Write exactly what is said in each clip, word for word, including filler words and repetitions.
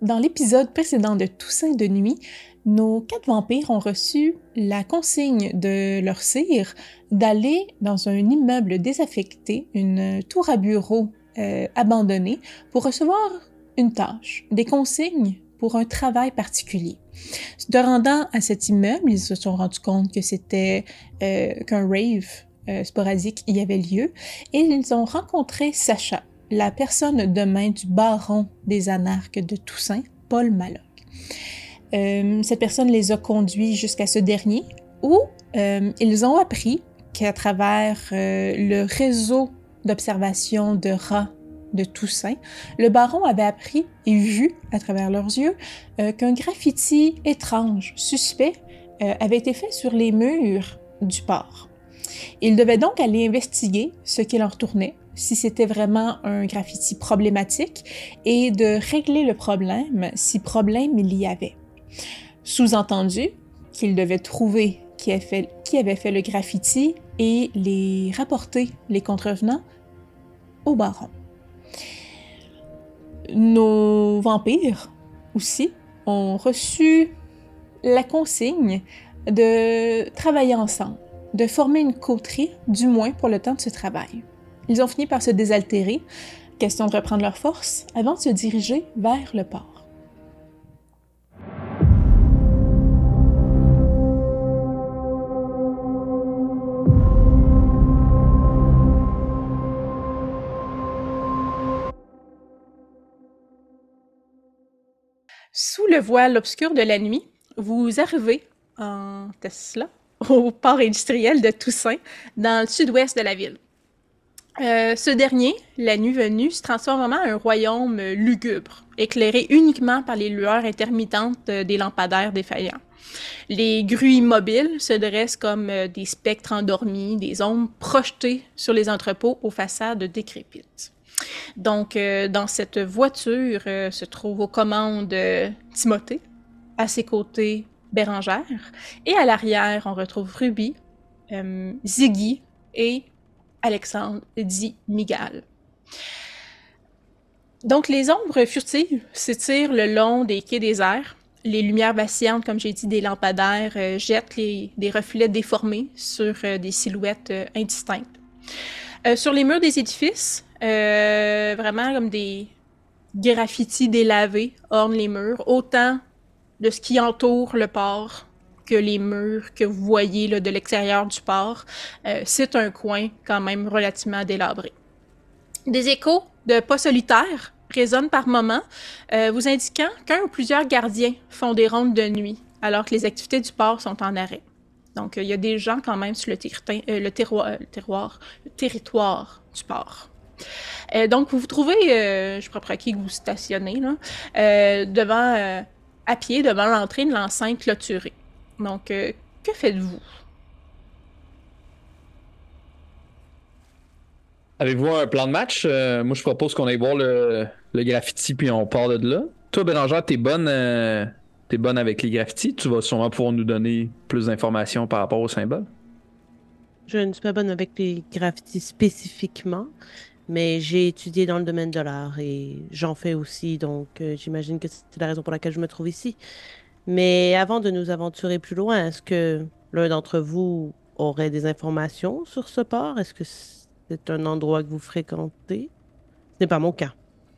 Dans l'épisode précédent de Toussaint de nuit, nos quatre vampires ont reçu la consigne de leur sire d'aller dans un immeuble désaffecté, une tour à bureau euh, abandonnée, pour recevoir une tâche, des consignes pour un travail particulier. Se rendant à cet immeuble, ils se sont rendus compte que c'était euh, qu'un rave euh, sporadique y avait lieu, et ils ont rencontré Sacha, la personne de main du baron des anarques de Toussaint, Paul Malloc. Euh, cette personne les a conduits jusqu'à ce dernier, où euh, ils ont appris qu'à travers euh, le réseau d'observation de rats de Toussaint, le baron avait appris et vu, à travers leurs yeux, euh, qu'un graffiti étrange, suspect, euh, avait été fait sur les murs du port. Ils devaient donc aller investiguer ce qu'il en retournait, si c'était vraiment un graffiti problématique, et de régler le problème si problème il y avait. Sous-entendu qu'ils devaient trouver qui avait, fait, qui avait fait le graffiti et les rapporter, les contrevenants, au baron. Nos vampires, aussi, ont reçu la consigne de travailler ensemble, de former une coterie, du moins pour le temps de ce travail. Ils ont fini par se désaltérer, question de reprendre leur force, avant de se diriger vers le port. Sous le voile obscur de la nuit, vous arrivez en Tesla au port industriel de Toussaint, dans le sud-ouest de la ville. Euh, ce dernier, la nuit venue, se transforme vraiment en un royaume lugubre, éclairé uniquement par les lueurs intermittentes des lampadaires défaillants. Les grues immobiles se dressent comme des spectres endormis, des ombres projetées sur les entrepôts aux façades décrépites. Donc, euh, dans cette voiture euh, se trouve aux commandes euh, Timothée, à ses côtés Bérangère, et à l'arrière, on retrouve Ruby, euh, Ziggy et Alexandre, dit Migal. Donc, les ombres furtives s'étirent le long des quais déserts. Les lumières vacillantes, comme j'ai dit, des lampadaires euh, jettent les, des reflets déformés sur euh, des silhouettes euh, indistinctes. Euh, sur les murs des édifices, euh, vraiment comme des graffitis délavés ornent les murs, autant de ce qui entoure le port que les murs que vous voyez là, de l'extérieur du port. Euh, c'est un coin quand même relativement délabré. Des échos de pas solitaires résonnent par moments, euh, vous indiquant qu'un ou plusieurs gardiens font des rondes de nuit, alors que les activités du port sont en arrêt. Donc, il euh, y a des gens quand même sur le, terrain, euh, le, terroir, le, terroir, le territoire du port. Euh, donc, vous vous trouvez, euh, je crois à qui vous stationnez, là, euh, devant, euh, à pied devant l'entrée de l'enceinte clôturée. Donc, euh, que faites-vous? Avez-vous un plan de match? Euh, moi, je propose qu'on aille voir le, le graffiti, puis on part de là. Toi, Bérangère, t'es bonne, euh, t'es bonne avec les graffitis. Tu vas sûrement pouvoir nous donner plus d'informations par rapport au symbole. Je ne suis pas bonne avec les graffitis spécifiquement, mais j'ai étudié dans le domaine de l'art et j'en fais aussi, donc euh, j'imagine que c'est la raison pour laquelle je me trouve ici. Mais avant de nous aventurer plus loin, est-ce que l'un d'entre vous aurait des informations sur ce port? Est-ce que c'est un endroit que vous fréquentez? Ce n'est pas mon cas.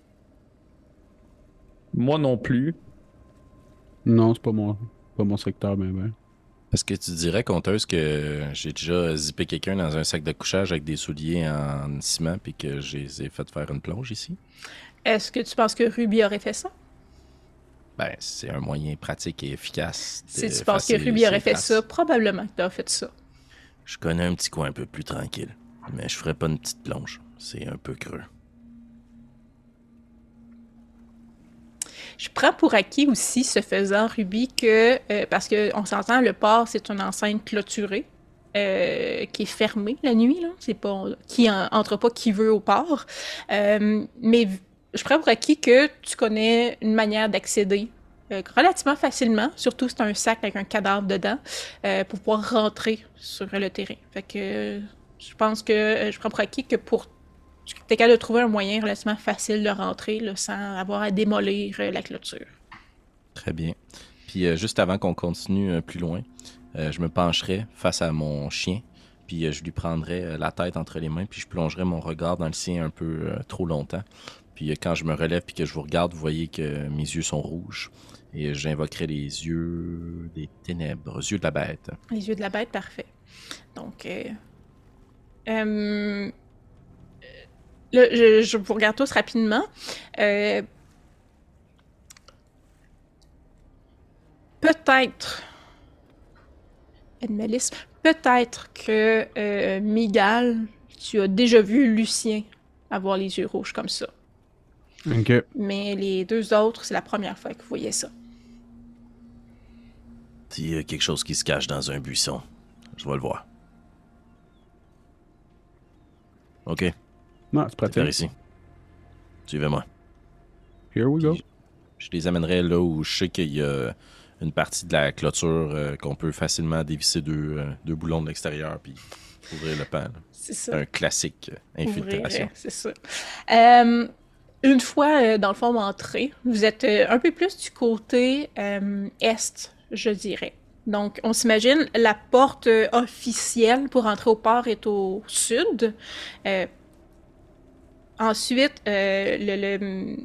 Moi non plus. Non, c'est pas mon, pas mon secteur, mais ben. Est-ce que tu dirais, conteuse, que j'ai déjà zippé quelqu'un dans un sac de couchage avec des souliers en ciment puis que je les ai fait faire une plonge ici? Est-ce que tu penses que Ruby aurait fait ça? Ben, c'est un moyen pratique et efficace. Si tu penses que Ruby aurait fait ça, probablement que tu as fait ça. Je connais un petit coin un peu plus tranquille, mais je ferais pas une petite plonge. C'est un peu creux. Je prends pour acquis aussi, ce faisant, Ruby, que, euh, parce qu'on s'entend, le port, c'est une enceinte clôturée, euh, qui est fermée la nuit, là. C'est pas, qui en, entre pas qui veut au port. Euh, mais je prends pour acquis que tu connais une manière d'accéder euh, relativement facilement, surtout si c'est un sac avec un cadavre dedans, euh, pour pouvoir rentrer sur le terrain. Fait que euh, je pense que euh, je prends pour acquis que pour tu es capable de trouver un moyen relativement facile de rentrer là, sans avoir à démolir euh, la clôture. Très bien. Puis euh, juste avant qu'on continue euh, plus loin, euh, je me pencherai face à mon chien, puis euh, je lui prendrai euh, la tête entre les mains, puis je plongerai mon regard dans le sien un peu euh, trop longtemps. Puis euh, quand je me relève puis que je vous regarde, vous voyez que mes yeux sont rouges. Et euh, j'invoquerai les yeux des ténèbres, yeux de la bête. Les yeux de la bête, parfait. Donc, euh, euh, là, je, je vous regarde tous rapidement. Euh, peut-être, Edmelis, peut-être que euh, Migal, tu as déjà vu Lucien avoir les yeux rouges comme ça. Ok. Mais les deux autres, c'est la première fois que vous voyez ça. S'il y a quelque chose qui se cache dans un buisson, je vais le voir. Ok, Non, c'est c'est par pratique. ici. Suivez-moi. Here we go. Puis, je les amènerai là où je sais qu'il y a une partie de la clôture euh, qu'on peut facilement dévisser deux, euh, deux boulons de l'extérieur puis ouvrir le pan. là. C'est C'est ça. un classique euh, infiltration. Ouvrir, c'est ça. Euh, une fois, euh, dans le fond, entré, vous êtes euh, un peu plus du côté euh, est, je dirais. Donc, on s'imagine, la porte euh, officielle pour entrer au port est au sud. Euh, ensuite, euh, le, le...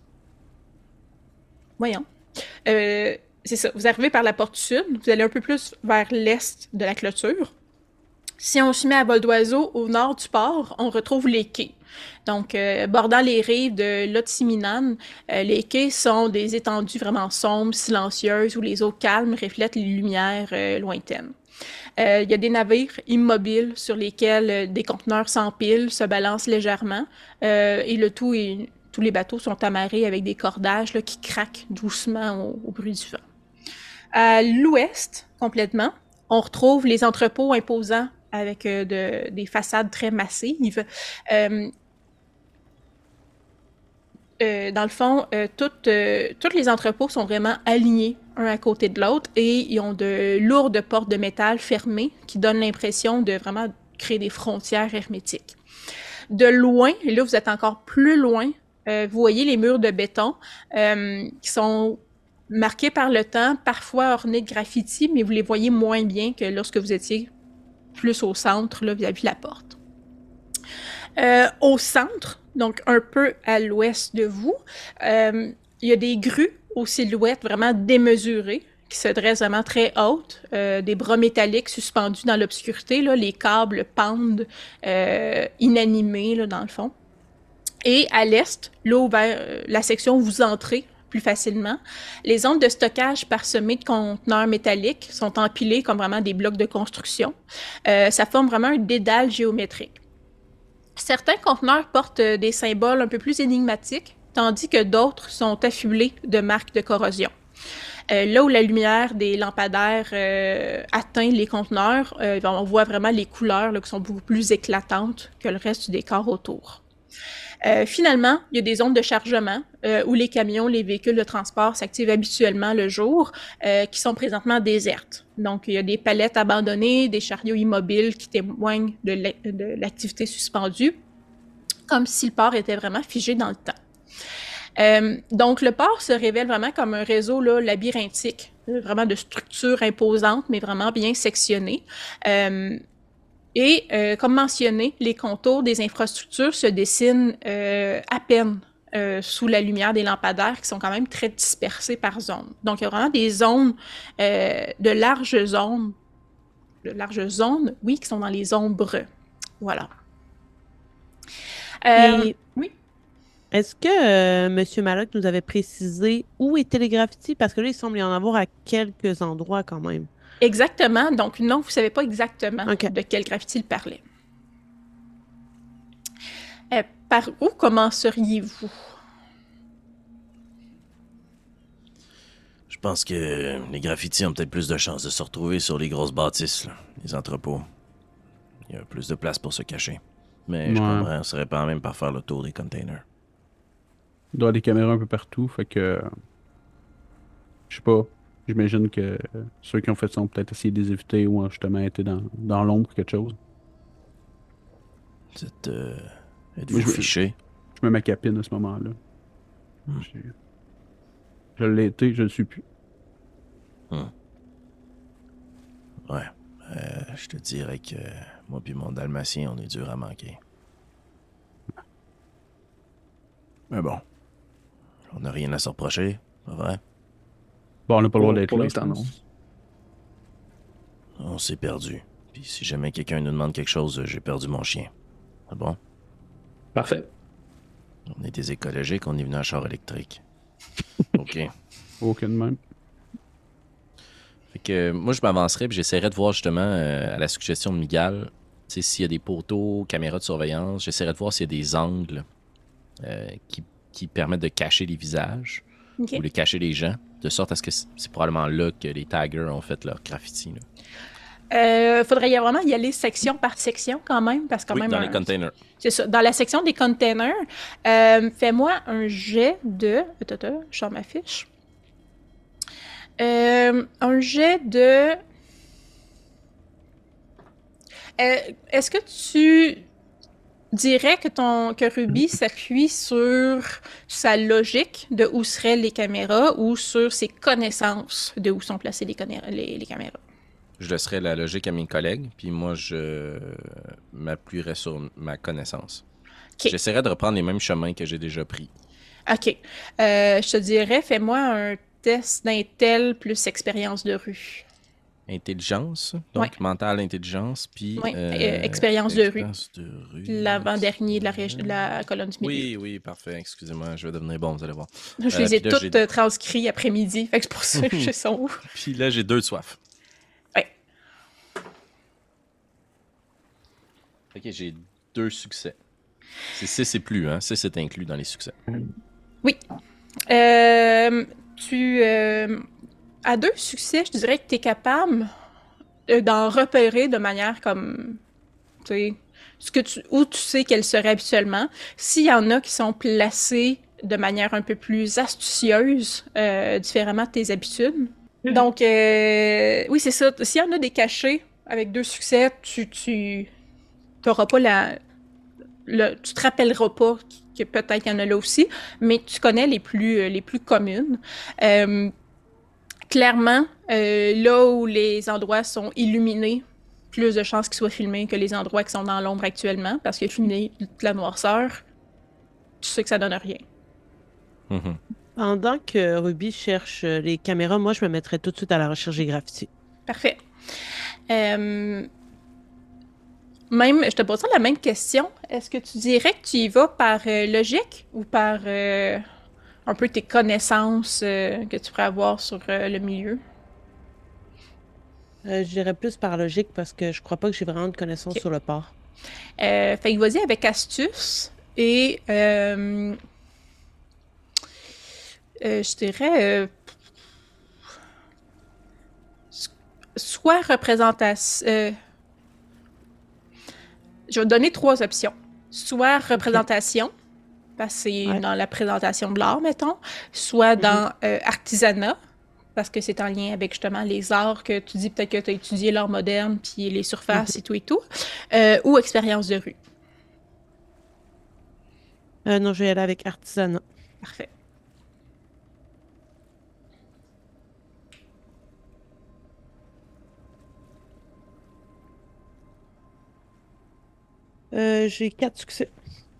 Voyons. Euh, c'est ça, vous arrivez par la porte sud, vous allez un peu plus vers l'est de la clôture. Si on se met à vol d'oiseau au nord du port, on retrouve les quais. Donc, euh, bordant les rives de l'Otsiminan, euh, les quais sont des étendues vraiment sombres, silencieuses, où les eaux calmes reflètent les lumières euh, lointaines. Euh, Il y a des navires immobiles sur lesquels euh, des conteneurs s'empilent, se balancent légèrement, euh, et le tout est, tous les bateaux sont amarrés avec des cordages là, qui craquent doucement au, au bruit du vent. À l'ouest, complètement, on retrouve les entrepôts imposants avec euh, de, des façades très massives. Euh, euh, dans le fond, euh, toutes, euh, tous les entrepôts sont vraiment alignés un à côté de l'autre et ils ont de lourdes portes de métal fermées qui donnent l'impression de vraiment créer des frontières hermétiques. De loin, et là vous êtes encore plus loin, euh, vous voyez les murs de béton euh, qui sont marqués par le temps, parfois ornés de graffitis, mais vous les voyez moins bien que lorsque vous étiez plus au centre, là, vis-à-vis la porte. Euh, au centre, donc un peu à l'ouest de vous, euh, il y a des grues aux silhouettes vraiment démesurées, qui se dressent vraiment très hautes, euh, des bras métalliques suspendus dans l'obscurité, là, les câbles pendent euh, inanimés, là, dans le fond. Et à l'est, là où vers euh, la section où vous entrez, plus facilement. Les zones de stockage parsemées de conteneurs métalliques sont empilées comme vraiment des blocs de construction. Euh, ça forme vraiment un dédale géométrique. Certains conteneurs portent des symboles un peu plus énigmatiques, tandis que d'autres sont affublés de marques de corrosion. Euh, là où la lumière des lampadaires euh, atteint les conteneurs, euh, on voit vraiment les couleurs là, qui sont beaucoup plus éclatantes que le reste du décor autour. Euh, finalement, il y a des zones de chargement euh, où les camions, les véhicules de transport s'activent habituellement le jour, euh, qui sont présentement désertes. Donc, il y a des palettes abandonnées, des chariots immobiles qui témoignent de l'activité suspendue, comme si le port était vraiment figé dans le temps. Euh, donc, le port se révèle vraiment comme un réseau là, labyrinthique, vraiment de structures imposantes, mais vraiment bien sectionnées. Euh, Et, euh, comme mentionné, les contours des infrastructures se dessinent euh, à peine euh, sous la lumière des lampadaires qui sont quand même très dispersés par zone. Donc, il y a vraiment des zones, euh, de larges zones, de larges zones, oui, qui sont dans les ombres. Voilà. Euh, Et oui. est-ce que euh, M. Malloc nous avait précisé où étaient les graffitis? Parce que là, il semble y en avoir à quelques endroits quand même. Exactement. Donc, non, vous ne savez pas exactement Okay. de quel graffiti il parlait. Euh, par où commenceriez-vous? Je pense que les graffitis ont peut-être plus de chances de se retrouver sur les grosses bâtisses, là, les entrepôts. Il y a plus de place pour se cacher. Mais je Ouais. comprends, on serait pas même par faire le tour des containers. Il doit y avoir des caméras un peu partout, fait que. Je sais pas. J'imagine que ceux qui ont fait ça ont peut-être essayé de les éviter ou ont justement été dans, dans l'ombre ou quelque chose. Vous êtes euh, Êtes-vous je- fiché? Je mets ma capine à ce moment-là. Hmm. Je, je l'ai été, je le suis plus. Hmm. Ouais. Euh, je te dirais que moi puis mon dalmatien, on est dur à manquer. Mais bon. On n'a rien à se reprocher, pas vrai? Bon, on n'a pas le droit Pour- d'être pour là, l'instant, je pense. On s'est perdu. Puis si jamais quelqu'un nous demande quelque chose, j'ai perdu mon chien. Ah bon? Parfait. On est des écologiques, on est venu en char électrique. OK. Aucun de même. Fait que euh, moi, je m'avancerais puis j'essaierais de voir justement, euh, à la suggestion de Miguel, tu sais, s'il y a des poteaux, caméras de surveillance, j'essaierais de voir s'il y a des angles euh, qui, qui permettent de cacher les visages OK. ou de cacher les gens, de sorte à ce que c'est c'est probablement là que les taggers ont fait leur graffiti. Là. Euh, faudrait y vraiment y aller section par section quand même, parce que quand Oui, même... dans un- les containers. C'est ça. Dans la section des containers, euh, fais-moi un jet de... Attends, attends, je sors ma fiche. Euh, un jet de... Euh, Est-ce que tu dirais que ton que Ruby s'appuie sur sa logique de où seraient les caméras ou sur ses connaissances de où sont placées les, conné- les, les caméras? Je laisserai la logique à mes collègues, puis moi, je m'appuierai sur ma connaissance. OK. J'essaierai de reprendre les mêmes chemins que j'ai déjà pris. OK. Euh, je te dirais, fais-moi un test d'intel plus expérience de rue. Intelligence, donc Ouais. mentale intelligence, puis... Ouais, euh, expérience de rue. expérience de rue. L'avant-dernier de la, régi- de la colonne du milieu. Oui, oui, parfait. Excusez-moi, je vais devenir bon, vous allez voir. Je Euh, les ai puis là, toutes j'ai- euh, transcrits après-midi, fait que c'est pour ça que je sont où. Puis là, j'ai deux de soif. Ouais. Ok, j'ai deux succès. C'est six et plus, hein? six est inclus dans les succès. Euh, tu euh, à deux succès, je dirais que tu es capable euh, d'en repérer de manière comme, tu sais, ce que tu, où tu sais qu'elle serait habituellement. S'il y en a qui sont placés de manière un peu plus astucieuse, euh, différemment de tes habitudes. Donc, euh, oui, c'est ça. S'il y en a des cachés avec deux succès, tu, tu t'auras pas la, le, tu te rappelleras pas que peut-être qu'il y en a là aussi, mais tu connais les plus, euh, les plus communes. Euh, clairement, euh, là où les endroits sont illuminés, plus de chances qu'ils soient filmés que les endroits qui sont dans l'ombre actuellement, parce que filmer toute la noirceur, tu sais que ça donne rien. Mhm. Pendant que Ruby cherche euh, les caméras, moi, je me mettrais tout de suite à la recherche des graffitis. Parfait. Euh, même, je te poserai la même question. Est-ce que tu dirais que tu y vas par euh, logique ou par euh, un peu tes connaissances euh, que tu pourrais avoir sur euh, le milieu? Euh, je dirais plus par logique parce que je crois pas que j'ai vraiment de connaissances Ok. sur le port. Euh, fait que vas-y avec astuce et euh, euh, je dirais euh, soit représentation. Euh, je vais te donner trois options. Soit représentation, parce que c'est Ouais. dans la présentation de l'art, mettons, soit Mhm. dans euh, artisanat, parce que c'est en lien avec justement les arts que tu dis peut-être que tu as étudié l'art moderne, puis les surfaces et tout et tout, euh, ou expérience de rue. Euh, non, je vais y aller avec artisanat. Parfait. Euh, j'ai quatre succès.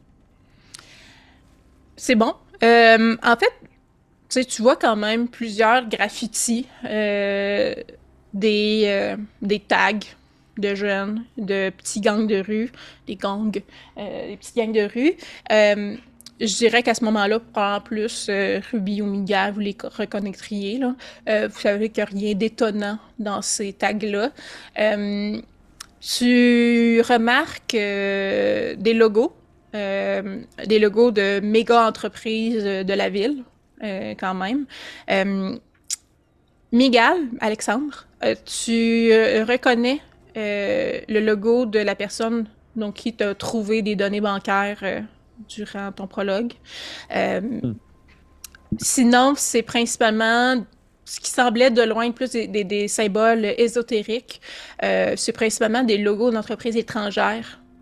C'est bon. Euh, en fait, tu sais, tu vois quand même plusieurs graffitis, euh, des, euh, des tags de jeunes, de petits gangs de rue, des gangs, euh, des petits gangs de rue. Euh, je dirais qu'à ce moment-là, en plus, euh, Ruby ou Miguel, vous les co- reconnaîtriez, là. Euh, vous savez qu'il n'y a rien d'étonnant dans ces tags-là. Euh, tu remarques euh, des logos, euh, des logos de méga entreprises euh, de la ville, euh, quand même. Euh, Miguel, Alexandre, euh, tu euh, reconnais euh, le logo de la personne donc, qui t'a trouvé des données bancaires euh, durant ton prologue. Euh, Sinon, c'est principalement ce qui semblait de loin plus des, des- des symboles ésotériques. Euh, c'est principalement des logos d'entreprises étrangères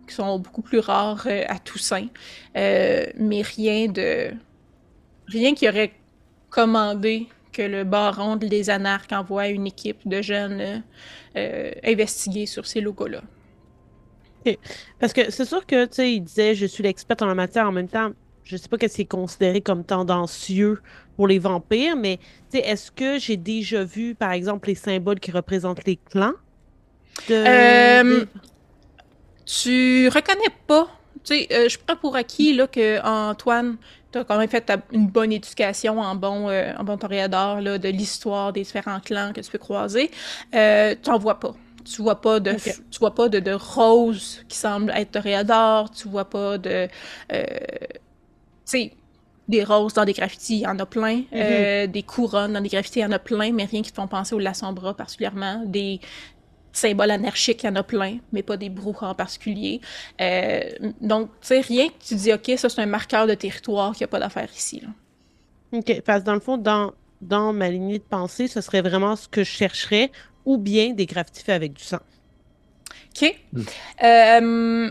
qui sont beaucoup plus rares euh, à Toussaint, euh, mais rien de... rien qui aurait commandé que le baron des Anarques envoie une équipe de jeunes euh, euh, investiguer sur ces locaux-là. Okay. Parce que c'est sûr que, tu sais, il disait « je suis l'expert en la matière », en même temps, je sais pas qu'est-ce qui est considéré comme tendancieux pour les vampires, mais, tu sais, est-ce que j'ai déjà vu, par exemple, les symboles qui représentent les clans? De... Euh, des- Tu reconnais pas, tu sais, euh, je prends pour acquis là, que Antoine, t'as quand même fait ta- une bonne éducation en bon, euh, en bon toréador là, de l'histoire des différents clans que tu peux croiser. Euh, t'en vois pas. Tu vois pas de, Ok. tu vois pas de, de rose qui semble être toréador. Tu vois pas de, euh, tu sais, des roses dans des graffitis, il y en a plein. Euh, des couronnes dans des graffitis, il y en a plein, mais rien qui te font penser au Lasombra particulièrement. Des symboles anarchiques, il y en a plein, mais pas des brouhahs en particulier. Euh, donc, tu sais, rien que tu dis, OK, ça, c'est un marqueur de territoire qu'il n'y a pas d'affaire ici. Là. OK. Parce que dans le fond, dans, dans ma lignée de pensée, ce serait vraiment ce que je chercherais, ou bien des graffitis faits avec du sang. OK. Mm. Euh,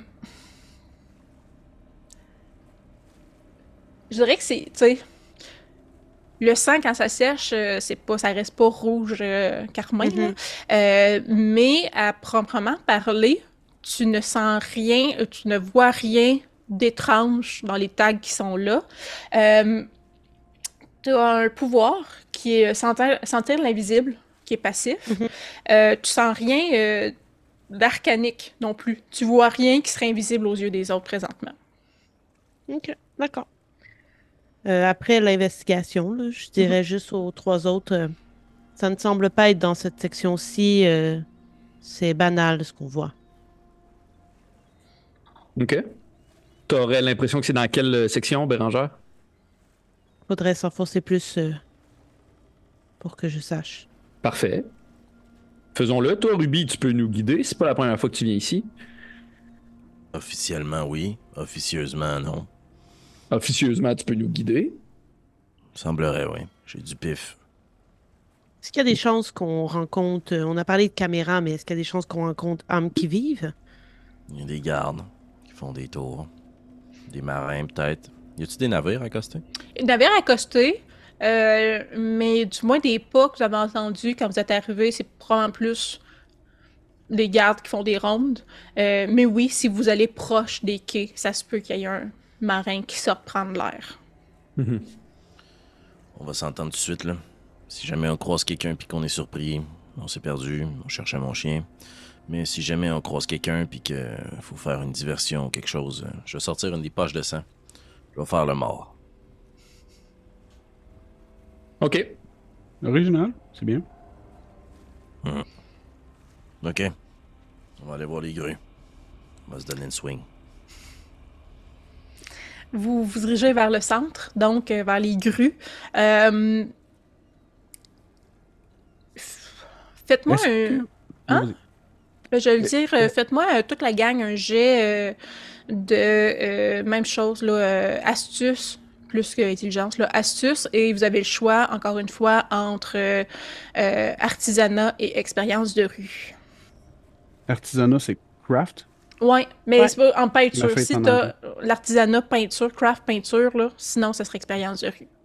je dirais que c'est, tu sais, le sang, quand ça sèche, euh, c'est pas, ça reste pas rouge euh, carmin, Mhm. là. Euh, mais à proprement parler, tu ne sens rien, euh, tu ne vois rien d'étrange dans les tags qui sont là. Euh, tu as un pouvoir qui est sentir, sentir l'invisible, qui est passif. Mhm. Euh, tu sens rien euh, d'arcanique non plus. Tu vois rien qui serait invisible aux yeux des autres présentement. OK. D'accord. Euh, après l'investigation, là, je dirais juste aux trois autres, euh, ça ne semble pas être dans cette section-ci. euh, c'est banal ce qu'on voit. OK. T'aurais l'impression que c'est dans quelle euh, section, Bérangère? Faudrait s'enfoncer plus euh, pour que je sache. Parfait. Faisons-le. Toi, Ruby, tu peux nous guider. C'est pas la première fois que tu viens ici. Officiellement, oui. Officieusement, non. Officieusement, tu peux nous guider. Semblerait, oui. J'ai du pif. Est-ce qu'il y a des chances qu'on rencontre... euh, on a parlé de caméras, mais est-ce qu'il y a des chances qu'on rencontre âmes qui vivent? Il y a des gardes qui font des tours. Des marins, peut-être. Y a-tu des navires accostés? Navire accosté, euh, mais du moins des pas que vous avez entendus quand vous êtes arrivés, c'est probablement plus des gardes qui font des rondes. Euh, mais oui, si vous allez proche des quais, ça se peut qu'il y ait un marin qui sorte prendre l'air. Mhm. On va s'entendre tout de suite, là. Si jamais on croise quelqu'un puis qu'on est surpris, on s'est perdu, on cherchait mon chien. Mais si jamais on croise quelqu'un puis qu'il faut faire une diversion ou quelque chose, je vais sortir une des poches de sang. Je vais faire le mort. OK. Original, c'est bien. OK. On va aller voir les grues. On va se donner une swing. Vous vous dirigez vers le centre, donc euh, vers les grues. Euh, Faites-moi Est-ce un... que- Hein? Vas-y. Ben, je vais le dire, euh, faites-moi euh, toute la gang un jet euh, de euh, même chose, là, euh, astuce, plus que intelligence, là, astuce, et vous avez le choix, encore une fois, entre euh, euh, artisanat et expérience de rue. Artisanat, c'est craft. Ouais, mais Ouais. c'est pas en peinture. La fête Si en t'as l'artisanat, peinture, craft, peinture, là, sinon, ça serait expérience de rue.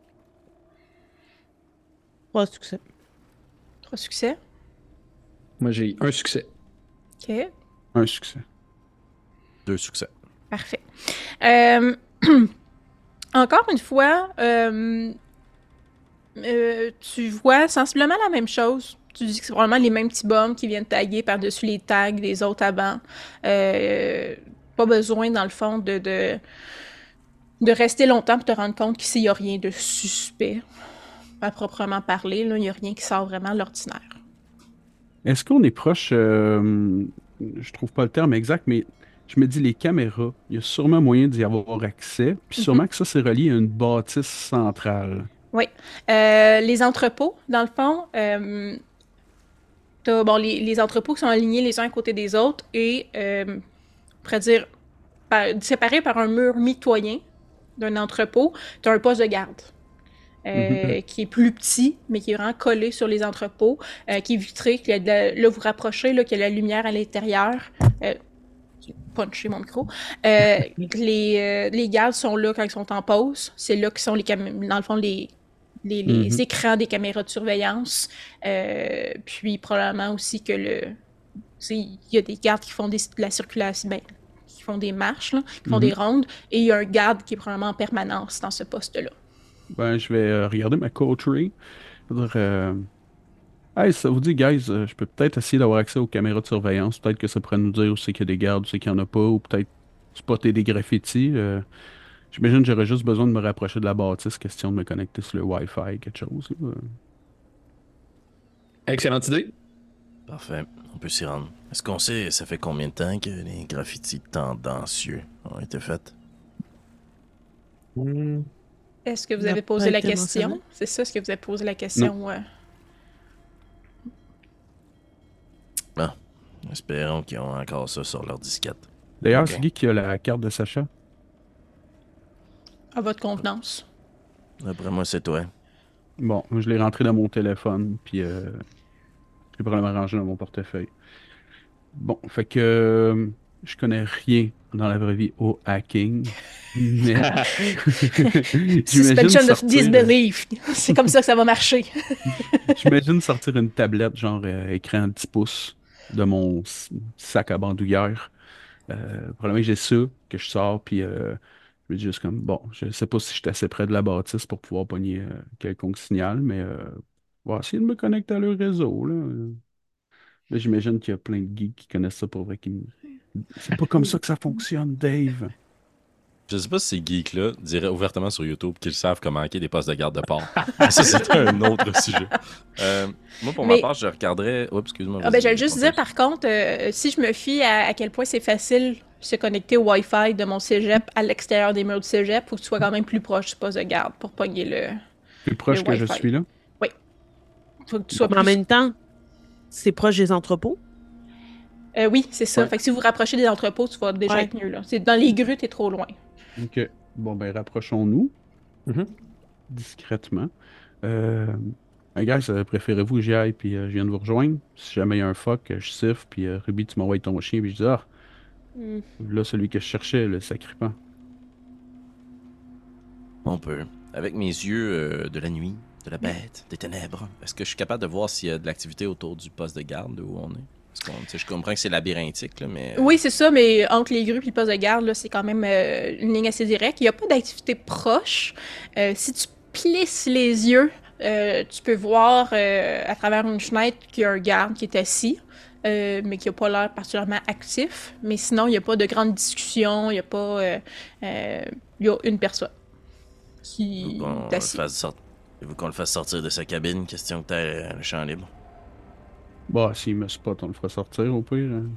Trois succès. Trois succès. Moi, j'ai un succès. OK. Un succès. Deux succès. Parfait. Euh, encore une fois, euh, euh, tu vois sensiblement la même chose. Tu dis que c'est probablement les mêmes petits bums qui viennent taguer par-dessus les tags des autres avant. Euh, pas besoin, dans le fond, de, de, de rester longtemps pour te rendre compte qu'ici, il n'y a rien de suspect. À proprement parler, là, il n'y a rien qui sort vraiment de l'ordinaire. Est-ce qu'on est proche, euh, je trouve pas le terme exact, mais je me dis les caméras, il y a sûrement moyen d'y avoir accès, puis sûrement que ça c'est relié à une bâtisse centrale. Oui. Euh, les entrepôts, dans le fond, euh, t'as bon, les, les entrepôts qui sont alignés les uns à côté des autres et, euh, on pourrait dire, par- séparés par un mur mitoyen d'un entrepôt, t'as un poste de garde. Euh, Mhm. qui est plus petit, mais qui est vraiment collé sur les entrepôts, euh, qui est vitré, qui a de la- là, vous rapprochez, là, qu'il y a de la lumière à l'intérieur. Euh, punché mon micro. Euh, les, euh, les gardes sont là quand ils sont en pause. C'est là que sont les cam- dans le fond les, les, les Mhm. écrans des caméras de surveillance. Euh, puis probablement aussi que le, tu sais, il y a des gardes qui font des, de la circulation, ben, qui font des marches, là, qui font Mhm. des rondes, et il y a un garde qui est probablement en permanence dans ce poste-là. Ben, je vais euh, regarder ma coterie. Je veux dire, euh, hey, ça vous dit, guys, euh, je peux peut-être essayer d'avoir accès aux caméras de surveillance. Peut-être que ça pourrait nous dire où c'est qu'il y a des gardes, où c'est qu'il n'y en a pas, ou peut-être spotter des graffitis. Euh, j'imagine que j'aurais juste besoin de me rapprocher de la bâtisse, question de me connecter sur le Wi-Fi, quelque chose, là. Excellente idée. Parfait, on peut s'y rendre. Est-ce qu'on sait, ça fait combien de temps que les graffitis tendancieux ont été faits? Hmm. Est-ce que vous Il n'a avez pas posé la été question? mentionné. C'est ça, est-ce que vous avez posé la question? euh? Espérons qu'ils ont encore ça sur leur disquette. D'ailleurs, Ok. c'est qui qui a la carte de Sacha? À votre convenance. D'après moi, c'est toi. Bon, je l'ai rentré dans mon téléphone, puis euh, je l'ai probablement rangé dans mon portefeuille. Bon, fait que euh, je connais rien dans la vraie vie au hacking, mais j'imagine Suspension of sortir, disbelief. C'est comme ça que ça va marcher. j'imagine sortir une tablette genre euh, écran dix pouces de mon s- sac à bandoulière. Euh, probablement que j'ai ça que je sors, puis euh, je me dis juste comme, bon, je sais pas si je suis assez près de la bâtisse pour pouvoir pogner euh, quelconque signal, mais euh, on va essayer de me connecter à leur réseau, là. Là, j'imagine qu'il y a plein de geeks qui connaissent ça pour vrai. Qui... me- C'est pas comme ça que ça fonctionne, Dave. Je sais pas si ces geeks-là diraient ouvertement sur YouTube qu'ils savent comment hacker des postes de garde de port. Mais ça, c'est un autre sujet. Euh, moi, pour Mais- ma part, je regarderais... Oups, excuse-moi. Ah ben, vas-y, j'allais juste dire, continue. par contre, euh, si je me fie à, à quel point c'est facile de se connecter au Wi-Fi de mon cégep à l'extérieur des murs du cégep, faut que tu sois quand même plus proche du poste de garde pour pogner le... Plus proche Le que je Wi-Fi. suis là. Faut que tu sois Mais en plus... même temps, c'est proche des entrepôts. Euh, oui, c'est ça. Ouais. Fait que si vous vous rapprochez des entrepôts, tu vas déjà Ouais. être mieux, là. C'est dans les grues, t'es trop loin. OK. Bon, ben, rapprochons-nous Mhm. discrètement. Euh... Hey, guys, euh, préférez-vous que j'y aille puis euh, je viens de vous rejoindre? Si jamais il y a un fuck, euh, je siffle, puis euh, Ruby, tu m'envoies ton chien, puis je dis, ah, Hmm. là, celui que je cherchais, le sacripant. On peut. Avec mes yeux euh, de la nuit, de la bête, des ténèbres, est-ce que je suis capable de voir s'il y a de l'activité autour du poste de garde où on est? Parce qu'on, tu sais, je comprends que c'est labyrinthique, là, mais... Oui, c'est ça, mais entre les grues et le poste de garde, là, c'est quand même euh, une ligne assez directe. Il n'y a pas d'activité proche. Euh, si tu plisses les yeux, euh, tu peux voir euh, à travers une fenêtre qu'il y a un garde qui est assis, euh, mais qui n'a pas l'air particulièrement actif. Mais sinon, il n'y a pas de grande discussion, il n'y a pas... euh, euh, il y a une personne qui Faut qu'on est le assise. fasse sort- faut qu'on le fasse sortir de sa cabine, question que t'aies le champ libre. Bah, s'il me spot, on le fera sortir au pire. hein.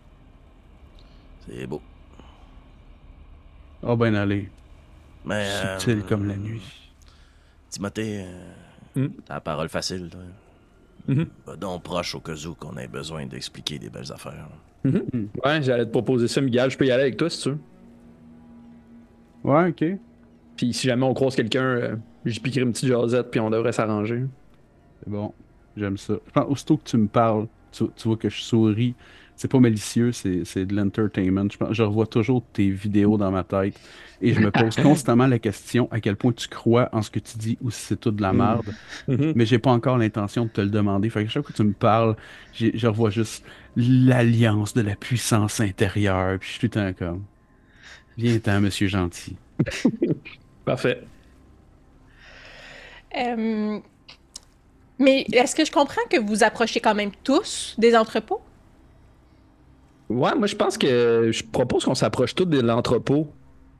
C'est beau. Ah, ben, allez. Mais, Subtil euh, comme la nuit. Timothée, euh, Mm. t'as la parole facile, toi. Mhm. Va donc proche au cas où qu'on ait besoin d'expliquer des belles affaires. Mhm. Ouais, j'allais te proposer ça, Miguel. Je peux y aller avec toi si tu veux. Ouais, OK. Puis si jamais on croise quelqu'un, euh, j'y piquerai une petite jasette, puis on devrait s'arranger. C'est bon. J'aime ça. Je pense, aussitôt que tu me parles, tu, tu vois que je souris. C'est pas malicieux, c'est c'est de l'entertainment. Je, pense- je revois toujours tes vidéos dans ma tête et je me pose constamment la question à quel point tu crois en ce que tu dis ou si c'est tout de la Mm. merde. Mhm. Mais j'ai pas encore l'intention de te le demander. Fait que chaque fois que tu me parles, j'ai- je revois juste l'alliance de la puissance intérieure. Puis je suis tout le temps comme, viens-t'en, monsieur gentil. Parfait. Euh, mais est-ce que je comprends que vous approchez quand même tous des entrepôts? Ouais, moi je pense que je propose qu'on s'approche tous de l'entrepôt.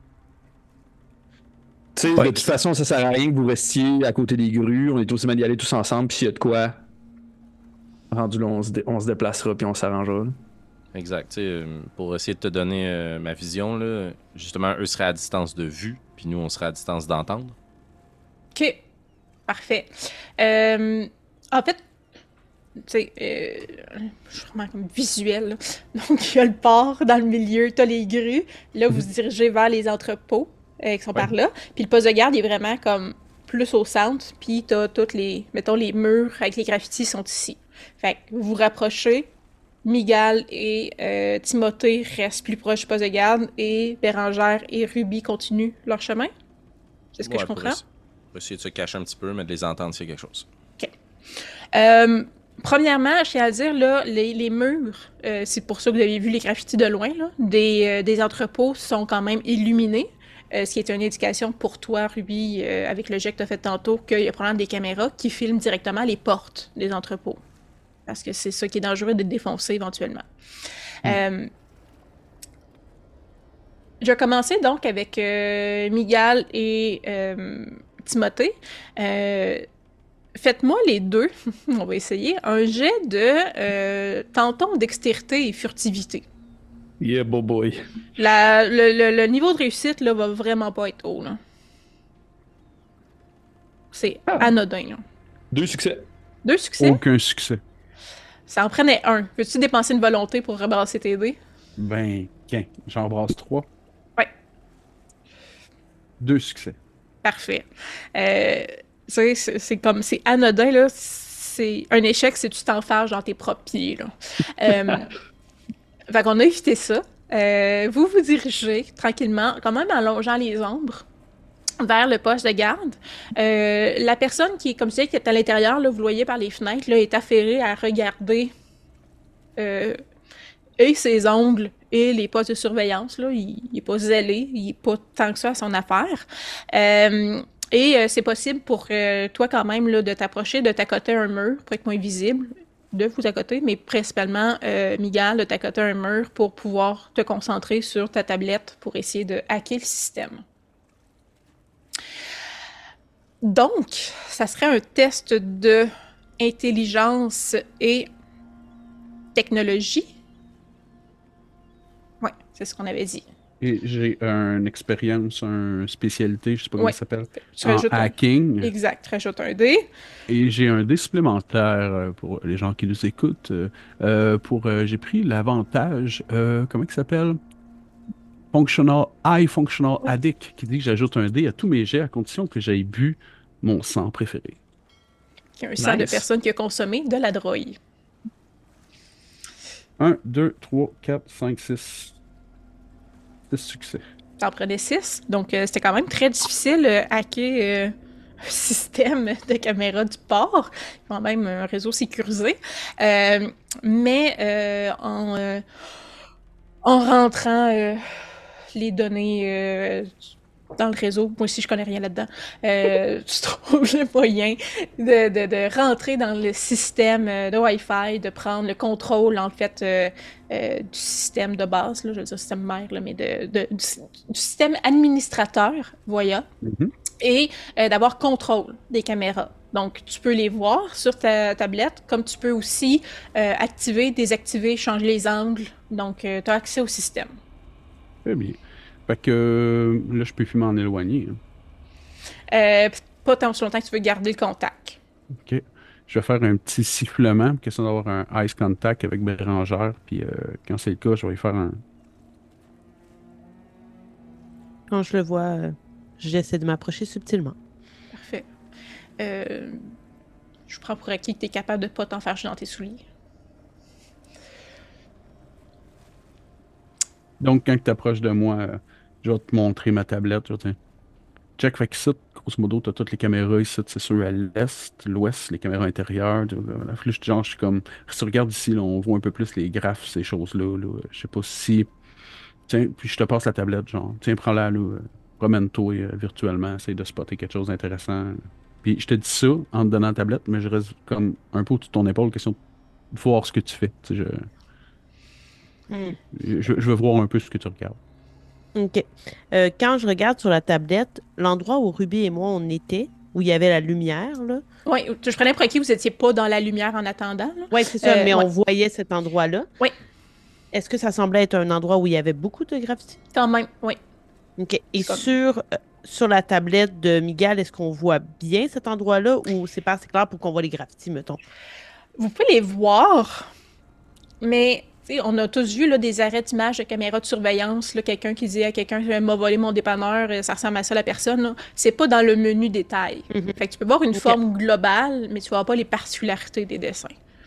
Tu sais, Ouais. de toute façon, ça sert à rien que vous restiez à côté des grues. On est aussi mal d'y aller tous ensemble, puis s'il y a de quoi, rendu là, on se, dé- on se déplacera, puis on s'arrangera. là. Exact. Tu sais, euh, pour essayer de te donner euh, ma vision, là, justement, eux seraient à distance de vue, puis nous, on serait à distance d'entendre. OK. Parfait. Euh, en fait, tu sais, euh, je suis vraiment comme visuel. Là. Donc, il y a le port dans le milieu, tu as les grues. Là, vous vous dirigez vers les entrepôts euh, qui sont par là. Puis le poste de garde est vraiment comme plus au centre. Puis tu as toutes les, mettons, les murs avec les graffitis sont ici. Fait que vous vous rapprochez Miguel et euh, Timothée restent plus proches du poste de garde et Bérangère et Ruby continuent leur chemin. C'est ce que Ouais, je pour comprends? essa- Pour essayer de se cacher un petit peu, mais de les entendre s'il y a quelque chose. Euh, premièrement, je tiens à dire, là, les, les murs, euh, c'est pour ça que vous avez vu les graffitis de loin, là, des, euh, des entrepôts sont quand même illuminés, euh, ce qui est une indication pour toi, Ruby, euh, avec le jet que tu as fait tantôt, qu'il y a probablement des caméras qui filment directement les portes des entrepôts. Parce que c'est ça qui est dangereux de défoncer éventuellement. Mm. Euh, je vais commencer donc avec euh, Miguel et euh, Timothée. Euh, Faites-moi les deux, on va essayer, un jet de euh, tentons dextérité et furtivité. Yeah, boy boy. La- le, le- le niveau de réussite là, va vraiment pas être haut. Là. C'est Ah. anodin. Là. Deux succès. Deux succès, Aucun succès. ça en prenait un. Veux-tu dépenser une volonté pour rebrasser tes dés? Ben, tiens, j'en brasse trois. Ouais. Deux succès. Parfait. Euh, tu sais, c'est c'est comme, c'est anodin, là. C'est un échec si tu t'enfarges dans tes propres pieds, là. Euh, fait qu'on a évité ça. Euh, vous vous dirigez tranquillement, quand même en longeant les ombres, vers le poste de garde. Euh, la personne qui est, comme je disais, qui est à l'intérieur, là, vous le voyez par les fenêtres, là, est affairée à regarder euh, et ses ongles et les postes de surveillance. Là. Il n'est pas zélé, il n'est pas tant que ça à son affaire. Euh, et euh, c'est possible pour euh, toi quand même là, de t'approcher, de t'accoter un mur pour être moins visible, de vous accoter, mais principalement, euh, Miguel, de t'accoter un mur pour pouvoir te concentrer sur ta tablette pour essayer de hacker le système. Donc, ça serait un test de intelligence et technologie. Oui, c'est ce qu'on avait dit. Et j'ai une expérience, une spécialité, je sais pas comment Ouais. ça s'appelle, Tu en rajoutes un... hacking. Exact, tu rajoutes un dé. Et j'ai un dé supplémentaire euh, pour les gens qui nous écoutent. euh, euh, pour, euh, j'ai pris l'avantage, euh, comment il s'appelle? Functional, High Functional Ouais. Addict, qui dit que j'ajoute un dé à tous mes jets à condition que j'aie bu mon sang préféré. Qui est un sang de Nice. personne qui a consommé de la drogue. un, deux, trois, quatre, cinq, six. six succès. T'en prenais six. Donc, euh, c'était quand même très difficile euh, hacker euh, un système de caméra du port. Quand même un réseau sécurisé. Euh, mais euh, en, euh, en rentrant euh, les données euh, dans le réseau, moi aussi je connais rien là-dedans, euh, tu trouves le moyen de, de, de rentrer dans le système euh, de Wi-Fi, de prendre le contrôle en fait euh, euh, du système de base, là, je veux dire système mère, là, mais de, de, du, du système administrateur, Voya, Mhm. et euh, d'avoir contrôle des caméras. Donc, tu peux les voir sur ta tablette, comme tu peux aussi euh, activer, désactiver, changer les angles. Donc, euh, tu as accès au système. Très bien. Fait que euh, là, je peux plus m'en éloigner. hein. Euh, pas tant aussi longtemps que tu veux garder le contact. OK. Je vais faire un petit sifflement, question d'avoir un ice contact avec Bérangère. Puis euh, quand c'est le cas, je vais lui faire un. Quand je le vois, euh, j'essaie de m'approcher subtilement. Parfait. Euh, je prends pour acquis que tu es capable de pas t'enfarger dans tes souliers. Donc, quand tu approches de moi, euh, je vais te montrer ma tablette. Je vais te dire, check, fait qu'ici, grosso modo, tu as toutes les caméras ici, c'est sûr, à l'est, l'ouest, les caméras intérieures. tu- La flèche, genre, je suis comme. Si tu regardes ici, là, on voit un peu plus les graphes, ces choses-là. Là. Je sais pas si. Tiens, puis je te passe la tablette, genre, tiens, prends-la, là, euh, promène-toi euh, virtuellement, essaye de spotter quelque chose d'intéressant. Puis je te dis ça en te donnant la tablette, mais je reste comme un peu au-dessus de ton épaule, question de voir ce que tu fais. Tu sais, je, Hmm. je, je veux voir un peu ce que tu regardes. OK. Euh, quand je regarde sur la tablette, l'endroit où Ruby et moi, on était, où il y avait la lumière, là. Oui, je prenais pour acquis que vous étiez pas dans la lumière en attendant. là. Oui, c'est ça, Euh, mais ouais. on voyait cet endroit-là. Oui. Est-ce que ça semblait être un endroit où il y avait beaucoup de graffiti? Quand même, oui. OK. Et C'est comme- sur, euh, sur la tablette de Miguel, est-ce qu'on voit bien cet endroit-là ou c'est pas assez clair pour qu'on voit les graffitis, mettons? Vous pouvez les voir, mais tu sais, on a tous vu là, des arrêts d'images de caméras de surveillance, là, quelqu'un qui dit à quelqu'un qui m'a volé mon dépanneur, euh, ça ressemble à ça la personne. là. C'est pas dans le menu détail. Mhm. Fait que tu peux voir une Ok. forme globale, mais tu vois pas les particularités des dessins.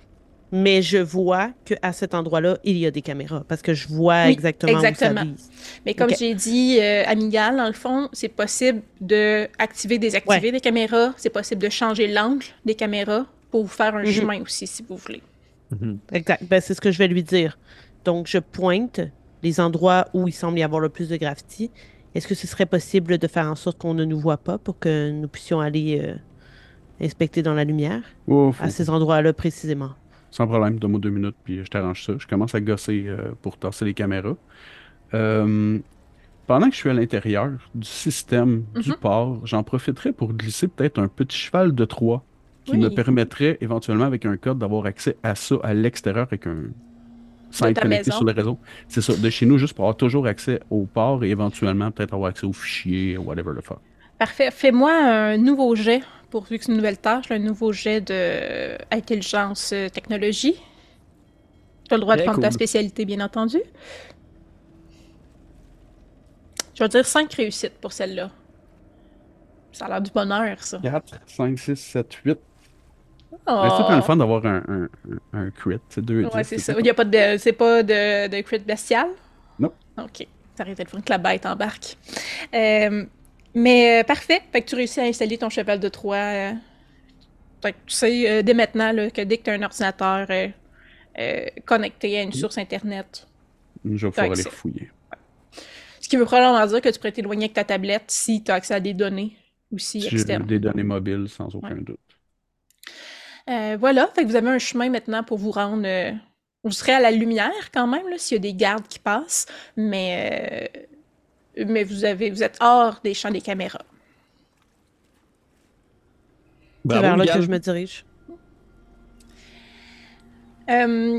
Mais je vois qu'à cet endroit-là, il y a des caméras parce que je vois Oui, exactement, exactement. où ça vise. Mais comme Ok. j'ai dit, euh, à Miguel, dans le fond, c'est possible d'activer, désactiver Ouais. des caméras. C'est possible de changer l'angle des caméras pour vous faire un Mhm. chemin aussi, si vous voulez. Mhm. Exact. Ben, c'est ce que je vais lui dire. Donc, je pointe les endroits où il semble y avoir le plus de graffiti. Est-ce que ce serait possible de faire en sorte qu'on ne nous voit pas pour que nous puissions aller euh, inspecter dans la lumière Oh, à faut- ces endroits-là précisément? Sans problème, donne-moi deux minutes, puis je t'arrange ça. Je commence à gosser euh, pour tasser les caméras. Euh, Pendant que je suis à l'intérieur du système du Mhm. port, j'en profiterai pour glisser peut-être un petit cheval de Troie qui me Oui, permettrait éventuellement, avec un code, d'avoir accès à ça à l'extérieur avec un... sans de être ta connecté sur maison. le réseau. C'est ça, de chez nous, juste pour avoir toujours accès au port et éventuellement peut-être avoir accès aux fichiers, whatever le fuck. Parfait. Fais-moi un nouveau jet, pour vu que c'est une nouvelle tâche, un nouveau jet de intelligence euh, technologie. Tu as le droit de Très prendre ta cool. spécialité, bien entendu. Je vais dire cinq réussites pour celle-là. Ça a l'air du bonheur, ça. quatre, cinq, six, sept, huit. Ben, c'est tout le temps le Oh! fun d'avoir un, un, un, un crit. C'est deux et Ouais, dix, c'est c'est ça. tout Il le y temps. a pas de, c'est pas de, de crit bestial? Non. Ok. Ça aurait été le fun que la bête embarque. Euh, mais euh, parfait. Fait que tu réussis à installer ton cheval de Troie. euh. Fait que tu sais euh, dès maintenant là, que dès que tu as un ordinateur euh, euh, connecté à une source Internet, Je vais tu as pouvoir aller accès. fouiller. Ce qui veut probablement dire que tu pourrais t'éloigner avec ta tablette si tu as accès à des données aussi J'ai externes. des données mobiles sans aucun Ouais. doute. Euh, voilà, fait que vous avez un chemin maintenant pour vous rendre. euh, Vous serez à la lumière quand même, là, s'il y a des gardes qui passent, mais, euh, mais vous, avez, vous êtes hors des champs des caméras. C'est Bravo, vers là que Miguel. je me dirige. Euh,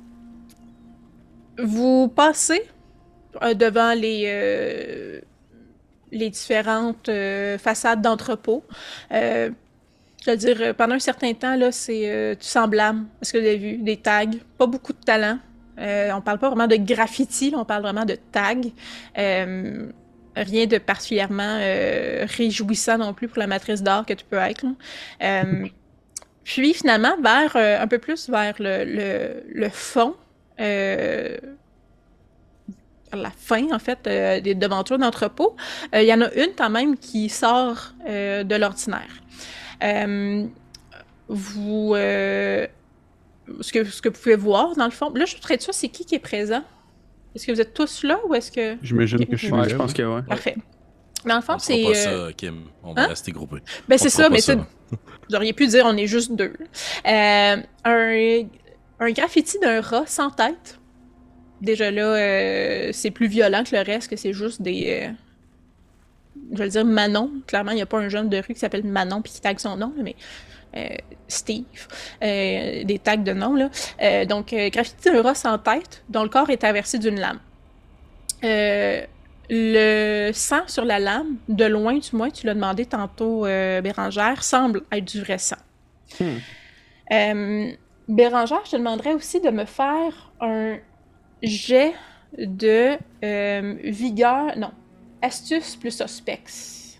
vous passez euh, devant les, euh, les différentes euh, façades d'entrepôts. Euh, je veux dire, euh, pendant un certain temps, là, c'est euh, tout semblable à ce que vous avez vu. Des tags, pas beaucoup de talent. Euh, on parle pas vraiment de graffiti, là, on parle vraiment de tags. Euh, rien de particulièrement euh, réjouissant non plus pour la matrice d'art que tu peux être. Là. Euh, puis finalement, vers euh, un peu plus vers le, le, le fond, euh, vers la fin en fait euh, des devantures d'entrepôt, il euh, y en a une quand même qui sort euh, de l'ordinaire. Euh, vous, euh, ce, que, ce que vous pouvez voir dans le fond, là je voudrais être sûre, c'est qui qui est présent? Est-ce que vous êtes tous là ou est-ce que... J'imagine Ok. que je suis Ouais, là. je pense ouais. que ouais. Parfait. Dans le On fond, ne fera c'est... pas euh, ça, Kim. On va hein? rester groupés. Ben On c'est fera ça, pas mais ça. ça, vous auriez pu dire on est juste deux. Euh, un, un graffiti d'un rat sans tête. Déjà là, euh, c'est plus violent que le reste, que c'est juste des... euh, je vais le dire Manon. Clairement, il n'y a pas un jeune de rue qui s'appelle Manon puis qui tag son nom, là, mais euh, Steve. Euh, des tags de nom, là. Euh, donc, euh, graffiti d'un rat sans tête, dont le corps est traversé d'une lame. Euh, le sang sur la lame, de loin du moins, tu l'as demandé tantôt, euh, Bérangère, semble être du vrai sang. Hmm. Euh, Bérangère, je te demanderais aussi de me faire un jet de euh, vigueur, non, astuce plus suspects.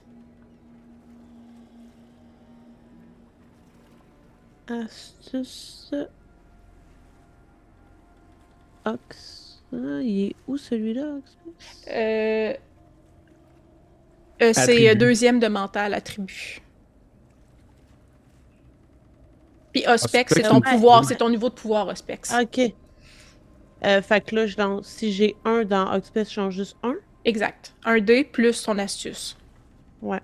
Astuce. Ox. Ah, il est où celui-là, Ox? Euh, euh, c'est Attribut. euh, deuxième de mental, attribut. Puis Ospex, c'est ton Ah, pouvoir, ouais. c'est ton niveau de pouvoir, Ospex. Ah, ok. Euh, fait que là, je lance. Si j'ai un dans Oxpest, je change juste un. Exact. Un dé plus ton astuce. Ouais.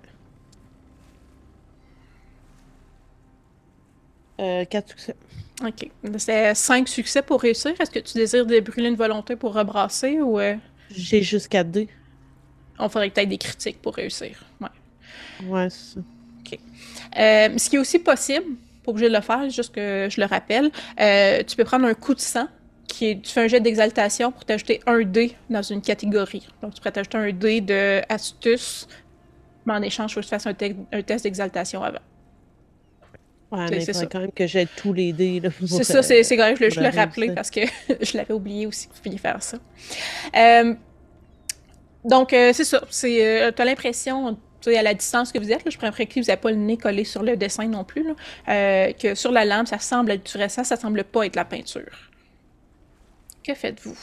Euh, quatre succès. Ok. C'est cinq succès pour réussir. Est-ce que tu désires débrûler une volonté pour rebrasser ou euh, J'ai juste quatre dés. on ferait peut-être des critiques pour réussir? Ouais. Ouais, c'est ça. Euh, ce qui est aussi possible, pas obligé de le faire, juste que je le rappelle, euh, tu peux prendre un coup de sang, qui est, tu fais un jet d'exaltation pour t'ajouter un dé dans une catégorie. Donc tu pourrais t'ajouter un dé de astuce, mais en échange, il faut que tu fasses un, te- un test d'exaltation avant. Ouais, C'est- mais il c'est faudrait ça. quand même que j'aie tous les dés. Là, pour, C'est ça, c'est c'est correct, je voulais pour juste le la rappeler réussite. parce que je l'avais oublié aussi que vous pouviez faire ça. Euh, donc, euh, c'est ça. C'est, euh, t'as l'impression, tu sais, à la distance que vous êtes, là, je préférerais que vous n'avez pas le nez collé sur le dessin non plus, là, euh, que sur la lampe, ça semble être du vrai sang, ça semble pas être la peinture. Que faites-vous?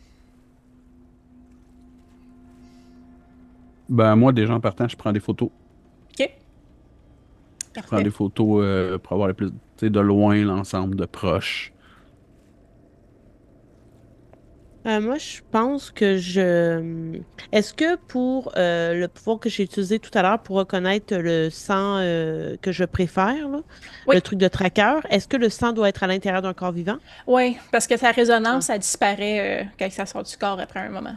Ben, moi, déjà en partant, je prends des photos. OK. Je prends des photos euh, pour avoir le plus, tu sais, de loin l'ensemble, de proche. Euh, moi, je pense que je... Est-ce que pour euh, le pouvoir que j'ai utilisé tout à l'heure pour reconnaître le sang euh, que je préfère, là, Oui. le truc de tracker, est-ce que le sang doit être à l'intérieur d'un corps vivant? Oui, parce que sa résonance, Ah. ça disparaît euh, quand ça sort du corps après un moment.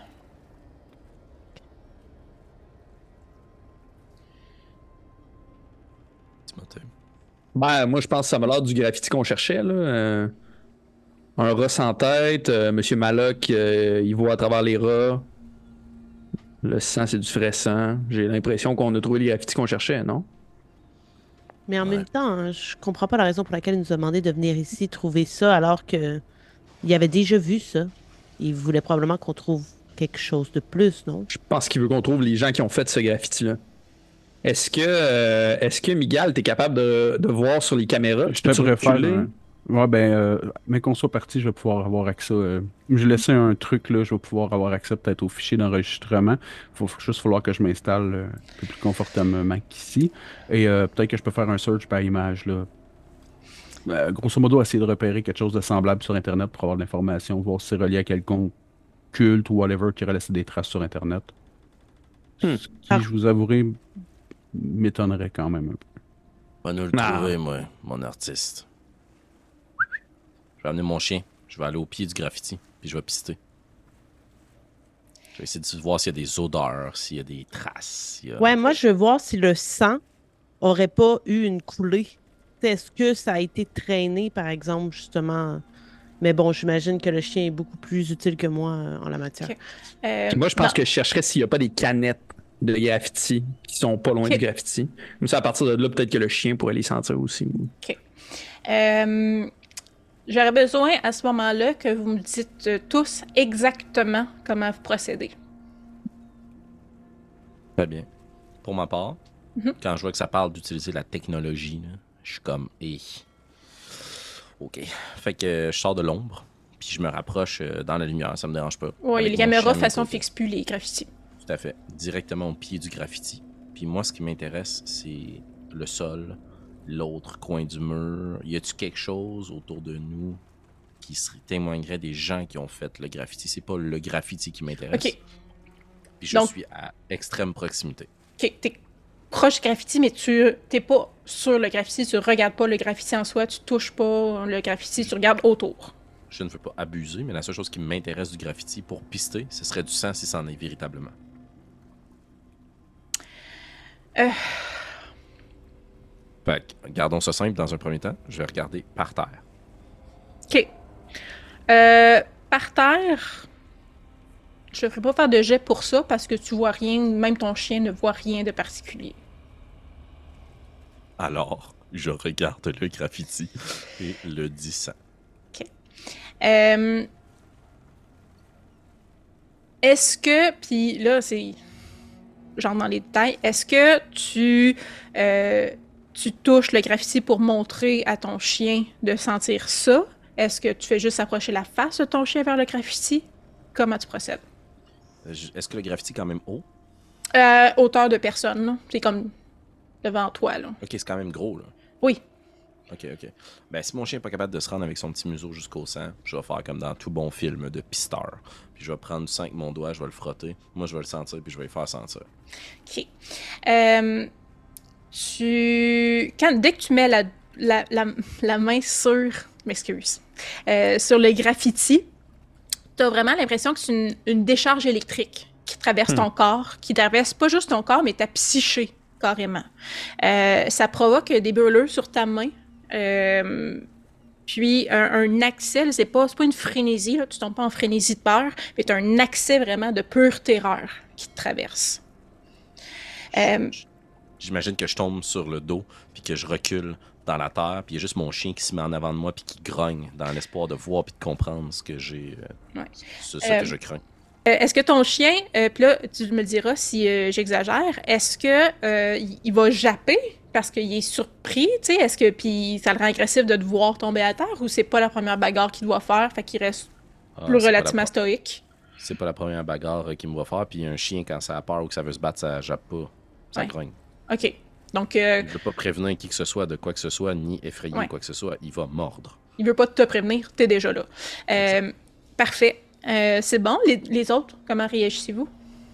Timothée. Ben, moi, je pense que ça m'a l'air du graffiti qu'on cherchait, là. Euh, un rat sans tête, euh, Monsieur Malloc, euh, il voit à travers les rats. Le sang, c'est du vrai sang. J'ai l'impression qu'on a trouvé les graffitis qu'on cherchait, non? Mais en Ouais. même temps, hein, je comprends pas la raison pour laquelle il nous a demandé de venir ici trouver ça alors que il avait déjà vu ça. Il voulait probablement qu'on trouve quelque chose de plus, non? Je pense qu'il veut qu'on trouve les gens qui ont fait ce graffiti-là. Est-ce que, euh, est-ce que Miguel, t'es capable de, de voir sur les caméras? Je Peux-tu devrais faire reculer? un... Ouais, ben, euh, mais qu'on soit parti, je vais pouvoir avoir accès. Euh... Je laissais un truc, là, je vais pouvoir avoir accès peut-être au fichier d'enregistrement. Il faut juste falloir que je m'installe euh, un peu plus confortablement qu'ici. Et euh, peut-être que je peux faire un search par image, là. Euh, grosso modo, essayer de repérer quelque chose de semblable sur Internet pour avoir de l'information, voir si c'est relié à quelconque culte ou whatever qui aurait laissé des traces sur Internet. Hmm. Ce qui, Ah. je vous avouerai, m'étonnerait quand même un peu. Va nous le Ah. trouver, moi, mon artiste. Je vais amener mon chien. Je vais aller au pied du graffiti, puis je vais pister. Je vais essayer de voir s'il y a des odeurs, s'il y a des traces. s'il y a- Ouais, moi, je veux voir si le sang aurait pas eu une coulée. T'sais, est-ce que ça a été traîné, par exemple, justement? Mais bon, j'imagine que le chien est beaucoup plus utile que moi euh, en la matière. Ok. Euh, Puis moi, je pense dans- que je chercherais s'il n'y a pas des canettes de graffiti qui sont pas loin Ok. du graffiti. Comme ça, à partir de là, peut-être que le chien pourrait les sentir aussi. Euh, J'aurais besoin à ce moment-là que vous me dites euh, tous exactement comment vous procédez. Très bien. Pour ma part, Mhm. quand je vois que ça parle d'utiliser la technologie, là, je suis comme, eh. Ok. Fait que euh, je sors de l'ombre, puis je me rapproche euh, dans la lumière, ça me dérange pas. Oui, Avec les mon caméras, chien de à façon, mes côtés. fixent plus les graffitis. Tout à fait. Directement au pied du graffiti. Puis moi, ce qui m'intéresse, c'est le sol, l'autre coin du mur. Y a-tu quelque chose autour de nous qui serait, témoignerait des gens qui ont fait le graffiti? C'est pas le graffiti qui m'intéresse. Ok. Puis je Donc- suis à extrême proximité. Ok, t'es proche du graffiti, mais tu t'es pas sur le graffiti, tu regardes pas le graffiti en soi, tu touches pas le graffiti, tu regardes autour. Je ne veux pas abuser, mais la seule chose qui m'intéresse du graffiti pour pister, ce serait du sang si c'en est véritablement. Euh, Fait que, gardons ça simple dans un premier temps. Je vais regarder par terre. ok. Euh, par terre, je ne ferai pas faire de jet pour ça parce que tu vois rien, même ton chien ne voit rien de particulier. Alors, je regarde le graffiti et le dis sang. Euh, Est-ce que, puis là, c'est genre dans les détails, est-ce que tu, euh, tu touches le graffiti pour montrer à ton chien de sentir ça? Est-ce que tu fais juste approcher la face de ton chien vers le graffiti? Comment tu procèdes? Je- Est-ce que le graffiti est quand même haut? Euh, hauteur de personne, là. C'est comme devant toi, là. Ok, c'est quand même gros, là. Oui. Ok, ok. Ben, si mon chien n'est pas capable de se rendre avec son petit museau jusqu'au sang, je vais faire comme dans tout bon film de pisteur. Puis je vais prendre du sang avec mon doigt, je vais le frotter. Moi, je vais le sentir, puis je vais le faire sentir. OK. Euh, tu... Quand, dès que tu mets la, la, la, la main sur... je m'excuse. Euh, sur le graffiti, tu as vraiment l'impression que c'est une, une décharge électrique qui traverse ton corps, qui traverse pas juste ton corps, mais ta psyché, carrément. Euh, ça provoque des brûlures sur ta main. Euh, puis un, un accès, c'est pas, c'est pas une frénésie, là, tu tombes pas en frénésie de peur, mais tu as un accès vraiment de pure terreur qui te traverse. Euh, J'imagine que je tombe sur le dos, puis que je recule dans la terre, puis il y a juste mon chien qui se met en avant de moi, puis qui grogne dans l'espoir de voir puis de comprendre ce que j'ai, euh, Ouais. ce, ce Euh, que je crains. est-ce que ton chien, euh, puis là, tu me diras si euh, j'exagère, est-ce que euh, il il va japper parce qu'il est surpris, tu sais, est-ce que puis ça le rend agressif de te voir tomber à terre ou c'est pas la première bagarre qu'il doit faire, fait qu'il reste Ah, plus c'est pas la relativement pro- stoïque? C'est pas la première bagarre euh, qu'il me va faire. Puis un chien, quand ça a peur ou que ça veut se battre, ça jappe pas. Ça Ouais. grogne. Ok, donc euh, Il veut pas prévenir qui que ce soit de quoi que ce soit, ni effrayer Ouais. quoi que ce soit. Il va mordre. il veut pas te prévenir, t'es déjà là. Euh, parfait. Euh, c'est bon, les, les autres, comment réagissez-vous?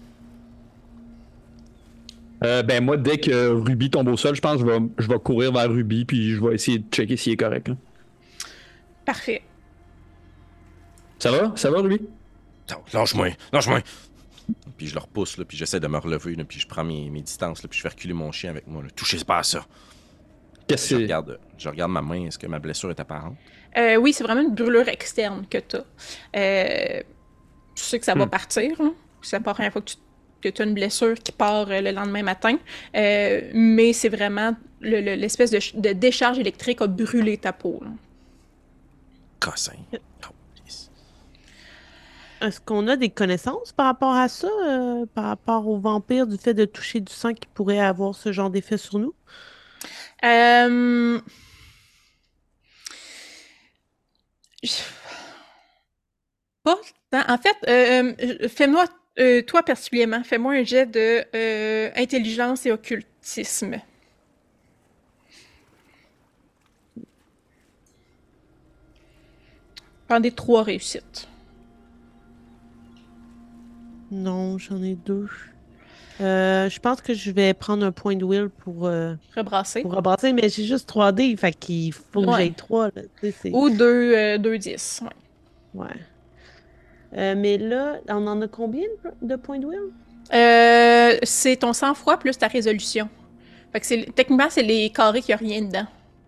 Euh, ben moi, dès que Ruby tombe au sol, je pense que je vais, je vais courir vers Ruby puis je vais essayer de checker s'il est correct. Là. Parfait. Ça va? Ça va, Ruby? Attends, lâche-moi, lâche-moi. Puis je le repousse, là, puis j'essaie de me relever, là, puis je prends mes, mes distances, là, puis je fais reculer mon chien avec moi. Là. Touchez pas à ça. Qu'est-ce Je que c'est? regarde, je regarde ma main. Est-ce que ma blessure est apparente? Euh, oui, c'est vraiment une brûlure externe que tu as. Euh, tu sais que ça va Hmm. partir. Hein? C'est pas la première fois que tu as une blessure qui part euh, le lendemain matin. Euh, mais c'est vraiment le- le- l'espèce de, ch- de décharge électrique a brûlé ta peau. Là. Cossin. Oh, yes. Est-ce qu'on a des connaissances par rapport à ça, euh, par rapport aux vampires, du fait de toucher du sang qui pourrait avoir ce genre d'effet sur nous? Euh... je- Pas tant. En fait, euh, euh, fais-moi, euh, toi particulièrement, fais-moi un jet de euh, intelligence et occultisme. Prends trois réussites. Non, j'en ai deux. Euh, je pense que je vais prendre un point de will pour, euh, Rebrasser. pour rebrasser, mais j'ai juste trois D, fait qu'il faut que Ouais. j'aille trois. Là. Tu sais, c'est- Ou deux, euh, deux dix. Ouais. Ouais. Euh, mais là, on en a combien de de points de will? Euh, c'est ton sang-froid plus ta résolution. Fait que c'est, techniquement, c'est les carrés qu'il n'y a rien dedans.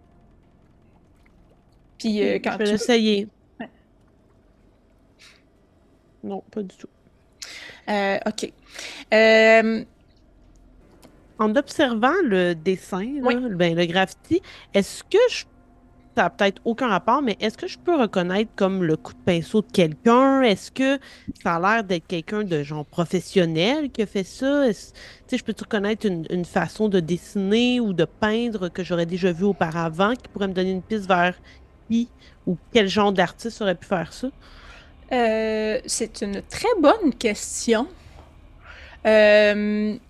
Puis euh, quand Je vais tu... l'essayer. Ouais. Non, pas du tout. Euh, OK. Euh, En observant le dessin, là, Oui. ben, le graffiti, est-ce que je. Ça n'a peut-être aucun rapport, mais est-ce que je peux reconnaître comme le coup de pinceau de quelqu'un? Est-ce que ça a l'air d'être quelqu'un de genre professionnel qui a fait ça? Est-ce- Tu sais, je peux-tu reconnaître une, une façon de dessiner ou de peindre que j'aurais déjà vu auparavant qui pourrait me donner une piste vers qui ou quel genre d'artiste aurait pu faire ça? euh, c'est une très bonne question. Euh,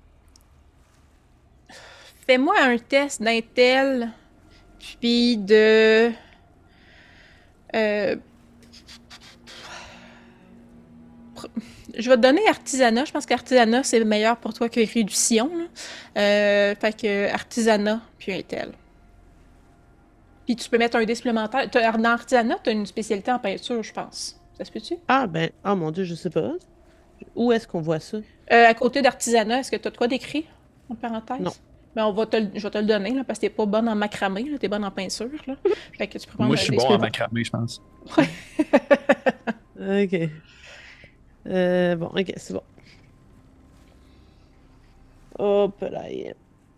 Fais-moi un test d'intel, puis de... euh, pr- Je vais te donner artisanat. Je pense qu'artisanat, c'est meilleur pour toi que réduction. Là. Euh, fait que artisanat, puis intel. Puis tu peux mettre un dé supplémentaire. T'as- Dans artisanat, tu as une spécialité en peinture, je pense. Ça se peut-tu? Ah ben, oh mon Dieu, je sais pas. Où est-ce qu'on voit ça? Euh, à côté d'artisanat, est-ce que tu as de quoi d'écrit, en parenthèse? Non. Ben, on va te le- je vais te le donner, là, parce que t'es pas bonne en macramé, là, t'es bonne en peinture. Là. Fait que tu peux prendre Moi, un je suis dé bon en supplémentaire. macramé, je pense. Ok. Euh, bon, ok, c'est bon. Hop là. yeah.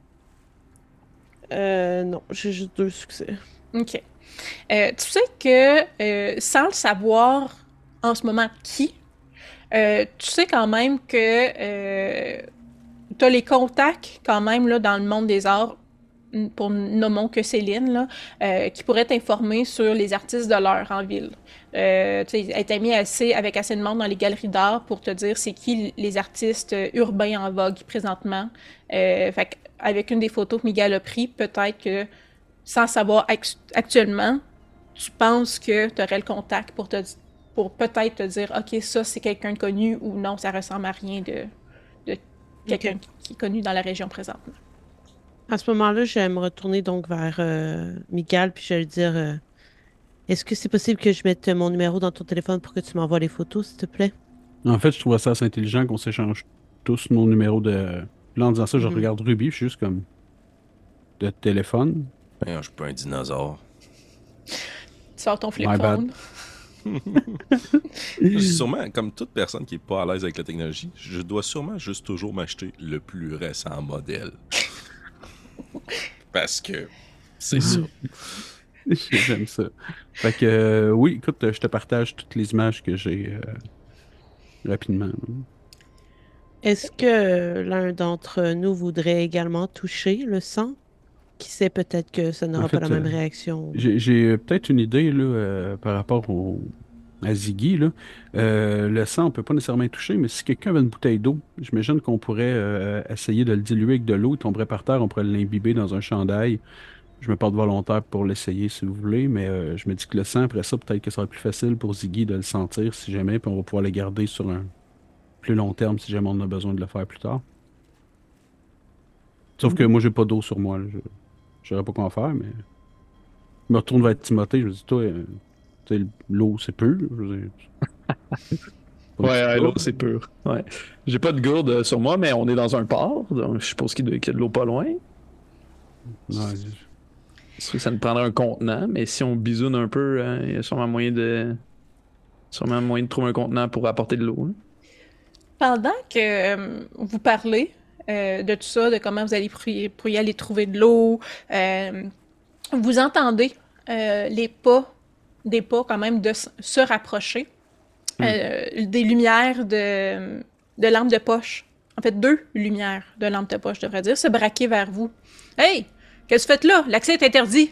Euh, non, j'ai juste deux succès. OK. Euh, tu sais que, euh, sans le savoir en ce moment qui, euh, tu sais quand même que tu as les contacts quand même là, dans le monde des arts, pour nommons que Céline, là, euh, qui pourrait t'informer sur les artistes de l'heure en ville. Euh, tu sais, elle t'a mis assez, avec assez de monde dans les galeries d'art pour te dire c'est qui les artistes urbains en vogue présentement. Euh, fait que avec une des photos que Miguel a pris, peut-être que sans savoir act- actuellement, tu penses que tu aurais le contact pour te pour peut-être te dire ok, ça c'est quelqu'un de connu ou non, ça ressemble à rien de, de quelqu'un Ok. qui est connu dans la région présentement. À ce moment-là, je vais me retourner donc vers euh, Miguel, puis je vais lui dire euh, est-ce que c'est possible que je mette mon numéro dans ton téléphone pour que tu m'envoies les photos, s'il te plaît? En fait, je trouve ça assez intelligent qu'on s'échange tous nos numéros de. Là, en disant ça, je Mhm. regarde Ruby, je suis juste comme. De téléphone. Ben, je suis pas un dinosaure. Tu sors ton flip My bad. phone. Sûrement, comme toute personne qui est pas à l'aise avec la technologie, je dois sûrement juste toujours m'acheter le plus récent modèle. Parce que c'est ça. J'aime ça. Fait que, euh, oui, écoute, je te partage toutes les images que j'ai euh, rapidement. Est-ce que l'un d'entre nous voudrait également toucher le sang? Qui sait, peut-être que ça n'aura En fait, pas la même euh, réaction. J'ai j'ai, euh, peut-être une idée là, euh, par rapport au, à Ziggy. Là. Euh, le sang, on peut pas nécessairement y toucher, mais si quelqu'un avait une bouteille d'eau, j'imagine qu'on pourrait euh, essayer de le diluer avec de l'eau. Il tomberait par terre, on pourrait l'imbiber dans un chandail. Je me porte volontaire pour l'essayer si vous voulez, mais euh, je me dis que le sang, après ça, peut-être que ça sera plus facile pour Ziggy de le sentir si jamais, puis on va pouvoir le garder sur un plus long terme si jamais on a besoin de le faire plus tard. Sauf que moi, j'ai pas d'eau sur moi. Là. Je je saurais pas quoi en faire, mais. Je me retourne vers Timothée, je me dis, toi, euh, tu sais, l'eau, c'est pur. Je veux dire, pas Ouais, si ouais, ça. l'eau, c'est pur. Ouais. J'ai pas de gourde euh, sur moi, mais on est dans un port, donc je suppose qu'il doit qu'il y a de l'eau pas loin. Ouais, C'est sûr que ça nous prendrait un contenant, mais si on bisoune un peu, hein, il y a sûrement moyen de. Sûrement moyen de trouver un contenant pour apporter de l'eau. Hein. Pendant que euh, vous parlez euh, de tout ça, de comment vous allez pour y, pour y aller trouver de l'eau, euh, vous entendez euh, les pas, des pas quand même de s- se rapprocher, euh, des lumières de, de lampes de poche. En fait, deux lumières de lampes de poche, je devrais dire, se braquer vers vous. Hey! Qu'est-ce que vous faites là? L'accès est interdit!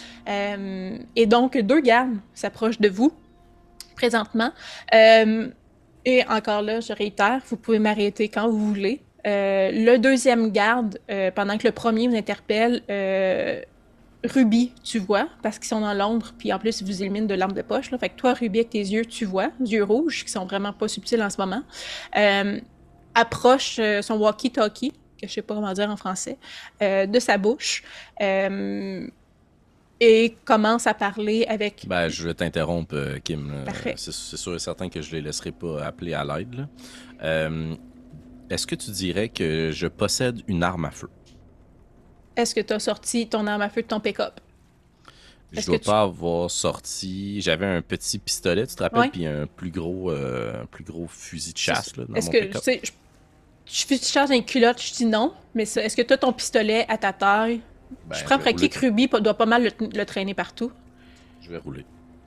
Euh, et donc, deux gardes s'approchent de vous présentement. Euh, et encore là, je réitère, vous pouvez m'arrêter quand vous voulez. Euh, le deuxième garde, euh, pendant que le premier vous interpelle, euh, Ruby, tu vois, parce qu'ils sont dans l'ombre, puis en plus, ils vous éliminent de l'arme de poche. Là. Fait que toi, Ruby, avec tes yeux, tu vois, yeux rouges, qui sont vraiment pas subtils en ce moment, euh, approche euh, son walkie-talkie, que je sais pas comment dire en français, euh, de sa bouche, euh, et commence à parler avec... Ben, je vais t'interrompre, euh, Kim. là. Parfait. C'est c'est sûr et certain que je les laisserai pas appeler à l'aide. là. Euh, Est-ce que tu dirais que je possède une arme à feu? Est-ce que tu as sorti ton arme à feu de ton pick-up? Je Est-ce dois que tu- pas avoir sorti. J'avais un petit pistolet, tu te rappelles, Ouais. puis un plus gros, euh, un plus gros fusil de chasse là, dans Est-ce mon que, pick-up. tu sais, je, je fais- tu charges un culotte, je dis non, mais ça- est-ce que tu as ton pistolet à ta taille? Ben, je prends vais pour acquis rouler. que Ruby doit pas mal le, le traîner partout. Je vais rouler.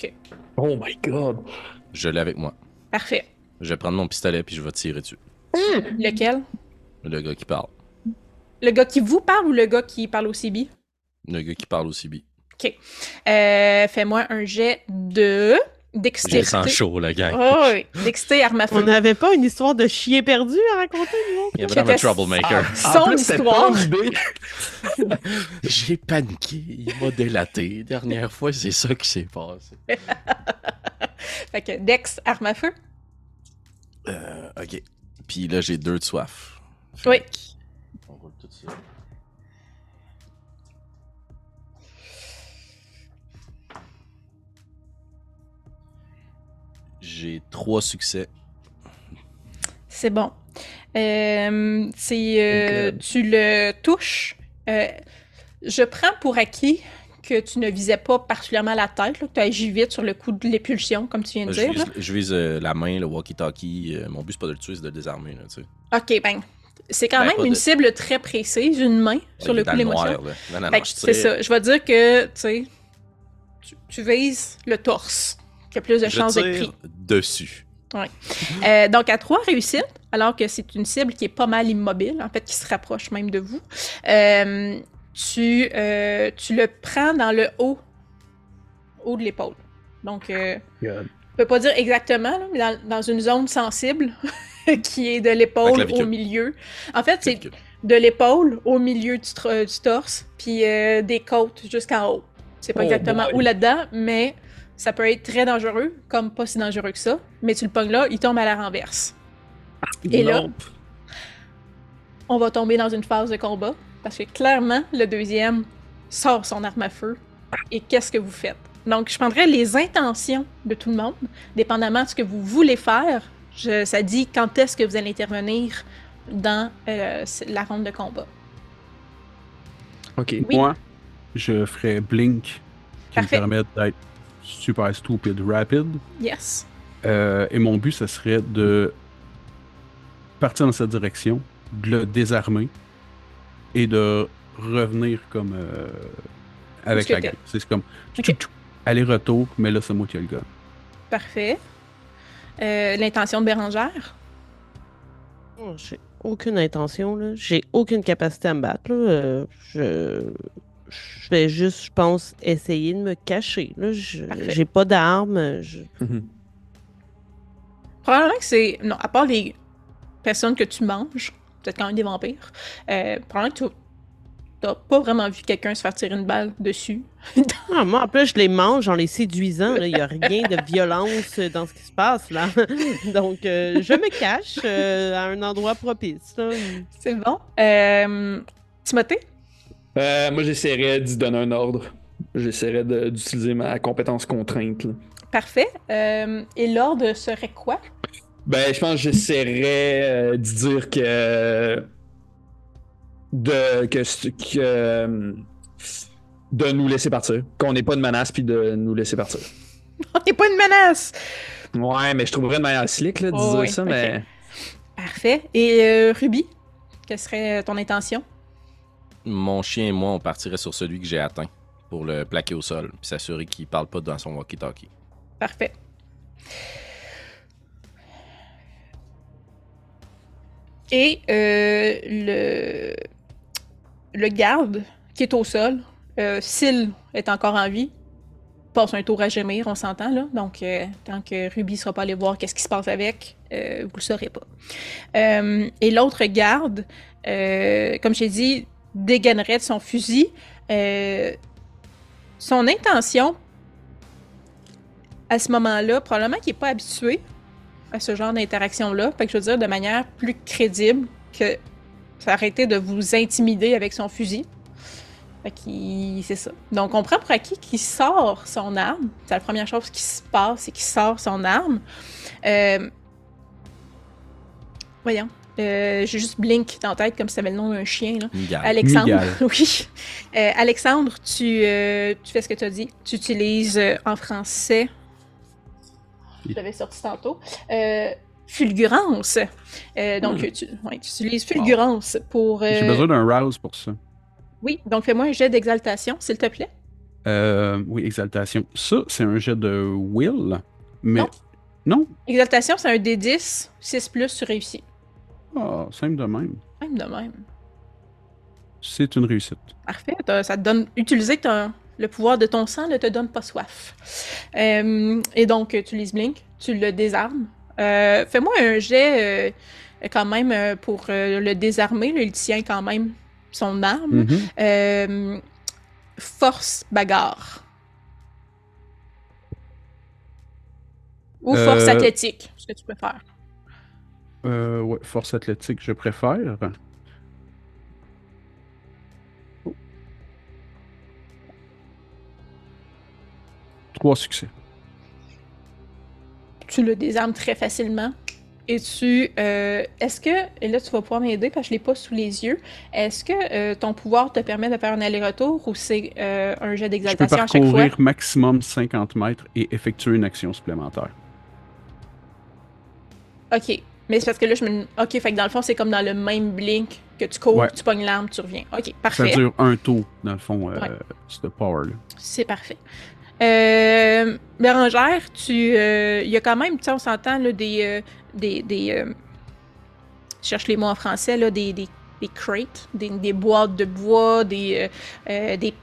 Oh my god! Je l'ai avec moi. Parfait. Je vais prendre mon pistolet puis je vais tirer dessus. Lequel? Le gars qui parle. Le gars qui vous parle ou le gars qui parle au C B? Le gars qui parle au C B. OK. Euh, Fais-moi un jet de J'ai le dextérité. sang chaud, la gang. Oh, oui. Dextérité, arme à On feu. n'avait pas une histoire de chien perdu à raconter, nous autres? Il y avait C'était un troublemaker. Son En plus, c'était histoire. pas une idée. J'ai paniqué, il m'a délaté. Dernière fois, c'est ça qui s'est passé. Fait que Dex, arme à feu. Euh, ok. Puis là, j'ai deux de soif. Fait Oui. que On roule tout ça. J'ai trois succès. C'est bon. Euh, c'est, euh, Good. tu le touches. Euh, je prends pour acquis que tu ne visais pas particulièrement la tête, là, que tu agis vite sur le coup de l'épulsion, comme tu viens de Je dire. vise, là. je vise, euh, la main, le walkie-talkie. euh, mon but, c'est pas de le tuer, c'est de le désarmer. Là, tu sais. Ok, ben, c'est quand Ben, même pas une de- cible très précise, une main sur Il le est coup dans de le l'émotion. noir, là. Non, non, Fait non, que je c'est tire- ça. Je vais dire que, tu sais, tu, tu vises le torse, qui a plus de Je chances d'être tire pris. dessus. Euh, donc, à trois réussites, alors que c'est une cible qui est pas mal immobile, en fait, qui se rapproche même de vous, euh, tu, euh, tu le prends dans le haut, haut de l'épaule. Donc, euh, God. je peux pas dire exactement, là, mais dans, dans une zone sensible qui est de La l'épaule clavicule. au milieu. En fait, c'est Clavicule. de l'épaule au milieu du, tr- du torse, puis euh, des côtes jusqu'en haut. C'est pas Oh exactement boy. où là-dedans, mais ça peut être très dangereux, comme pas si dangereux que ça. Mais tu le pognes là, il tombe à la renverse. Et là, Non. on va tomber dans une phase de combat, parce que clairement, le deuxième sort son arme à feu. Et qu'est-ce que vous faites? Donc, je prendrais les intentions de tout le monde, dépendamment de ce que vous voulez faire. Je- ça dit quand est-ce que vous allez intervenir dans euh, la ronde de combat. Ok. Oui. Moi, je ferais Blink, qui Parfait. me permet d'être super stupid rapid. Yes. Euh, et mon but, ce serait de partir dans cette direction, de le désarmer et de revenir comme euh, avec Où est-ce que la t'es? gang. C'est comme Ok. tchou, tchou, aller-retour, mais là, c'est moi qui ai le gars. Parfait. euh, l'intention de Bérangère? Oh, j'ai aucune intention, là. J'ai aucune capacité à me battre, là. Euh, je... je vais juste, je pense, essayer de me cacher, là. Je... J'ai pas d'armes. Je... Mhm. Probablement que c'est... Non, à part les personnes que tu manges, peut-être quand même des vampires, euh, probablement que tu t'as pas vraiment vu quelqu'un se faire tirer une balle dessus. Ah, moi, en plus, je les mange en les séduisant. Il n'y a rien de violence dans ce qui se passe, là. Donc, euh, je me cache euh, à un endroit propice, là. C'est bon. Euh, Timothée? Euh, moi, j'essaierais d'y donner un ordre. J'essaierais de- d'utiliser ma compétence contrainte. Là. Parfait. Euh, et l'ordre serait quoi? Ben, je pense que j'essaierais euh, d'y dire que. De. Que. que euh, de nous laisser partir. Qu'on n'ait pas de menace, puis de nous laisser partir. On n'est pas une menace! Ouais, mais je trouverais une manière slick là, de Oh, dire oui, ça, ok. mais. Parfait. Et euh, Ruby? Quelle serait ton intention? Mon chien et moi, on partirait sur celui que j'ai atteint pour le plaquer au sol puis s'assurer qu'il parle pas dans son walkie-talkie. Parfait. Et euh, le... le garde qui est au sol, euh, s'il est encore en vie, passe un tour à gémir, on s'entend là. Donc, euh, tant que Ruby ne sera pas allé voir qu'est-ce qui se passe avec, euh, vous le saurez pas. Euh, et l'autre garde, euh, comme j'ai dit, dégainerait de son fusil. Euh, son intention, à ce moment-là, probablement qu'il n'est pas habitué à ce genre d'interaction-là. Fait que je veux dire, de manière plus crédible que ça arrêtait de vous intimider avec son fusil. Fait qu'il... c'est ça. Donc, on prend pour acquis qu'il sort son arme. C'est la première chose qui se passe, c'est qu'il sort son arme. Euh... Voyons. Euh, j'ai juste Blink dans la tête, comme si ça avait le nom d'un chien. Là. Miguel. Alexandre, Miguel. oui. Euh, Alexandre, tu, euh, tu fais ce que tu as dit. Tu utilises euh, en français... Je l'avais sorti tantôt. Euh, fulgurance. Euh, donc, Hmm. tu, ouais, tu utilises fulgurance pour... euh, J'ai besoin d'un rouse pour ça. Oui, donc fais-moi un jet d'exaltation, s'il te plaît. Euh, oui, exaltation. Ça, c'est un jet de will, mais... Non. Non? Exaltation, c'est un D dix, six plus, tu réussis. Ah, simple de même. Même de même. C'est une réussite. Parfait. T'as- Ça te donne... Utiliser ton- le pouvoir de ton sang ne te donne pas soif. Euh, et donc, tu utilises Blink, tu le désarmes. Euh, fais-moi un jet euh, quand même euh, pour euh, le désarmer. Là, il tient quand même son arme. Mhm. Euh, force bagarre. Ou Euh, force athlétique, ce que tu peux faire. Euh, ouais, force athlétique, je préfère. Oh. Trois succès. Tu le désarmes très facilement. Et tu... euh, est-ce que... Et là, tu vas pouvoir m'aider parce que je ne l'ai pas sous les yeux. Est-ce que euh, ton pouvoir te permet de faire un aller-retour ou c'est euh, un jet Je peux d'exaltation à chaque fois? parcourir maximum cinquante mètres et effectuer une action supplémentaire. OK. Mais c'est parce que là, je me... OK, fait que dans le fond, c'est comme dans le même blink que tu cours, Ouais. tu pognes l'arme, tu reviens. OK, Ça parfait. dure un tour, dans le fond, euh, Ouais. ce power-là. C'est parfait. Euh, Bérangère, tu, euh, il y a quand même, tu sais, on s'entend, là, des, euh, des, des euh, je cherche les mots en français, là, des, des, des crates, des, des boîtes de bois, des, euh, euh, des,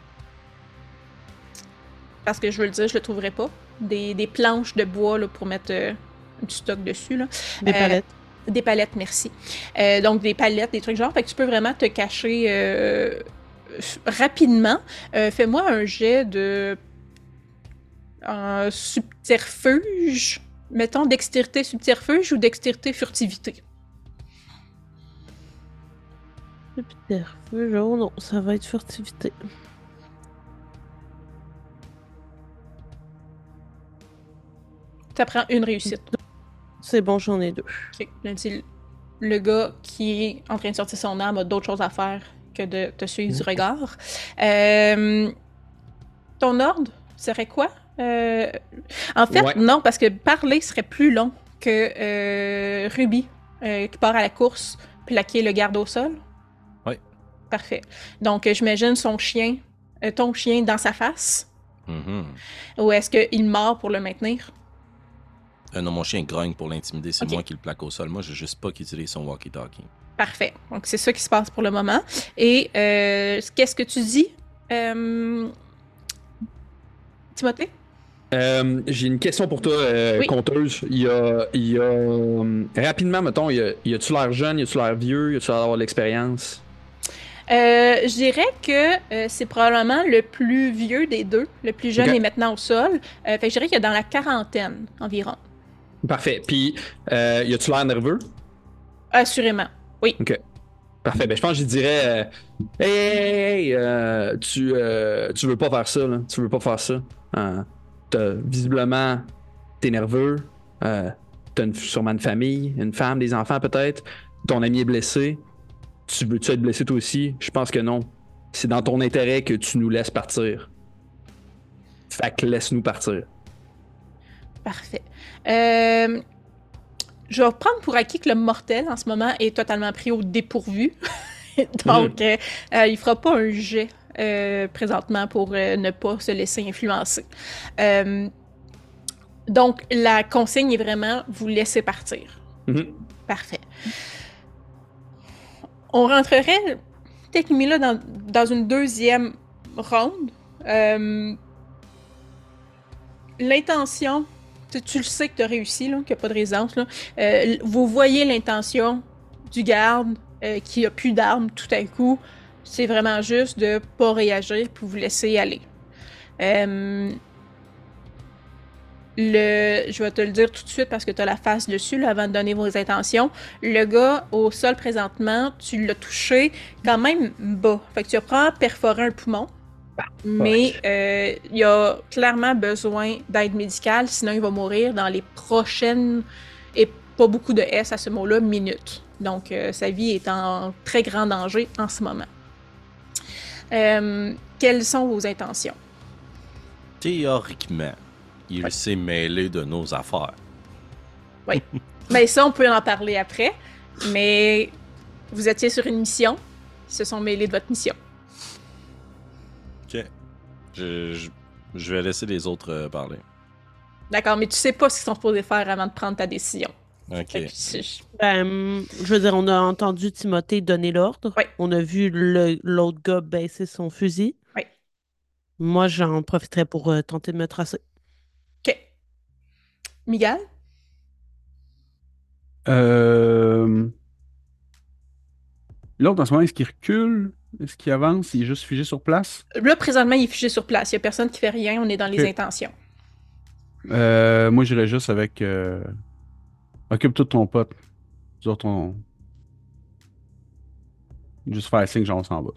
parce que je veux le dire, je le trouverai pas, des, des planches de bois, là, pour mettre euh, du stock dessus, là. Des Euh, palettes. Des palettes, merci. Euh, donc, des palettes, des trucs genre. Fait que tu peux vraiment te cacher euh, f- rapidement. Euh, fais-moi un jet de un subterfuge. Mettons dextérité subterfuge ou dextérité furtivité. Subterfuge, oh non, ça va être furtivité. Tu apprends une réussite. C'est bon, j'en ai deux. Ok. Là, tu- le gars qui est en train de sortir son arme a d'autres choses à faire que de te suivre du regard. Euh, ton ordre serait quoi? Euh, en fait, Ouais. non, parce que parler serait plus long que euh, Ruby, euh, qui part à la course, plaquer le garde au sol. Oui. Parfait. Donc, euh, j'imagine son chien, euh, ton chien dans sa face, Mhm. ou est-ce qu'il mord pour le maintenir? Euh, non, mon chien grogne pour l'intimider. C'est Ok. moi qui le plaque au sol. Moi, je juste pas qu'il utilise son walkie-talkie. Parfait. Donc, c'est ça qui se passe pour le moment. Et euh, qu'est-ce que tu dis, euh... Timothée? Euh, j'ai une question pour toi, euh, Oui. conteuse. Il y a, il y a euh, rapidement, mettons, il y a, il y a-tu l'air jeune, il y a-tu l'air vieux, il y a-tu l'air d'avoir de l'expérience? Euh, je dirais que euh, c'est probablement le plus vieux des deux. Le plus jeune Ok. est maintenant au sol. Euh, fait que je dirais qu'il est dans la quarantaine environ. Parfait. Puis, euh, y a-tu l'air nerveux? Assurément. Oui. Ok. Parfait. Ben, je pense que je dirais, euh, hey, hey, hey, hey, euh, tu, euh, tu veux pas faire ça, là. Tu veux pas faire ça. Hein? T'as- visiblement, t'es nerveux. Euh, t'as une- sûrement une famille, une femme, des enfants peut-être. Ton ami est blessé. Tu veux-tu être blessé toi aussi? Je pense que non. C'est dans ton intérêt que tu nous laisses partir. Fait que laisse-nous partir. Parfait. Euh, je vais prendre pour acquis que le mortel, en ce moment, est totalement pris au dépourvu. Donc, euh, euh, il fera pas un jet euh, présentement pour euh, ne pas se laisser influencer. Euh, donc, la consigne est vraiment vous laisser partir. Mhm. Parfait. On rentrerait techniquement là dans, dans une deuxième ronde. Euh, L'intention, tu, tu le sais que tu as réussi, là, qu'il n'y a pas de résidence. Là. Euh, vous voyez l'intention du garde euh, qui a plus d'armes tout à coup. C'est vraiment juste de pas réagir puis vous laisser aller. Euh, le, je vais te le dire tout de suite parce que tu as la face dessus là, avant de donner vos intentions. Le gars au sol présentement, tu l'as touché quand même bas. Fait que tu as probablement perforé un poumon. Mais euh, il a clairement besoin d'aide médicale, sinon il va mourir dans les prochaines, et pas beaucoup de S à ce mot-là, minutes. Donc euh, sa vie est en très grand danger en ce moment. Euh, quelles sont vos intentions? Théoriquement, il Ouais. s'est mêlé de nos affaires. Oui. Ben ça, on peut en parler après, mais vous étiez sur une mission, ils se sont mêlés de votre mission. Ok. Je, je, je vais laisser les autres euh, parler. D'accord, mais tu sais pas ce qu'ils sont supposés faire avant de prendre ta décision. Ok. Fait que tu- Ben, je veux dire, on a entendu Timothée donner l'ordre. Oui. On a vu le- l'autre gars baisser son fusil. Oui. Moi, j'en profiterais pour euh, tenter de me tracer. OK. Miguel? Euh... L'autre, en ce moment, est-ce qu'il recule? Est-ce qu'il avance? Il est juste figé sur place? Là, présentement, il est figé sur place. Il n'y a personne qui fait rien. On est dans les Ok. intentions. Euh, moi, j'irais juste avec... euh, Occupe-toi de ton pote. Nous autres, on... Juste faire signe, genre, on s'en va.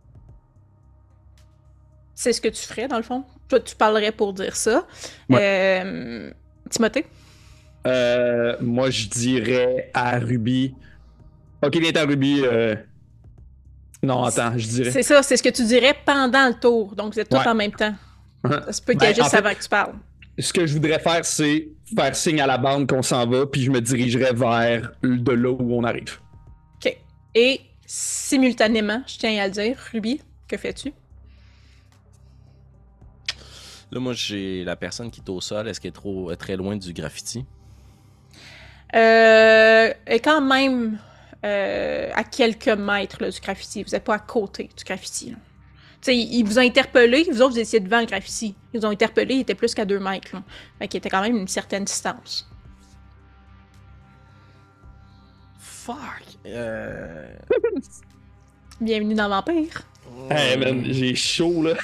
C'est ce que tu ferais, dans le fond. Toi, tu parlerais pour dire ça. Ouais. Euh, Timothée? Euh, moi, je dirais à Ruby. Ok, viens à Ruby. euh, Non, attends, je dirais. C'est ça, c'est ce que tu dirais pendant le tour. Donc, vous êtes tous Ouais. en même temps. Ça se peut qu'il Ben, agisse en fait- avant que tu parles. Ce que je voudrais faire, c'est faire signe à la bande qu'on s'en va, puis je me dirigerais vers de là où on arrive. OK. Et simultanément, je tiens à le dire, Ruby, que fais-tu? Là, moi, j'ai la personne qui est au sol. Est-ce qu'elle est trop, euh, très loin du graffiti? Euh, et quand même euh, à quelques mètres là, du graffiti. Vous n'êtes pas à côté du graffiti. Là. Tu sais, ils vous ont interpellé, vous autres, vous étiez devant le graffiti. Ils vous ont interpellé, il était plus qu'à deux mètres. Là. Fait qu'il était quand même une certaine distance. Fuck! Euh... Bienvenue dans Vampire. Hey man, j'ai chaud là.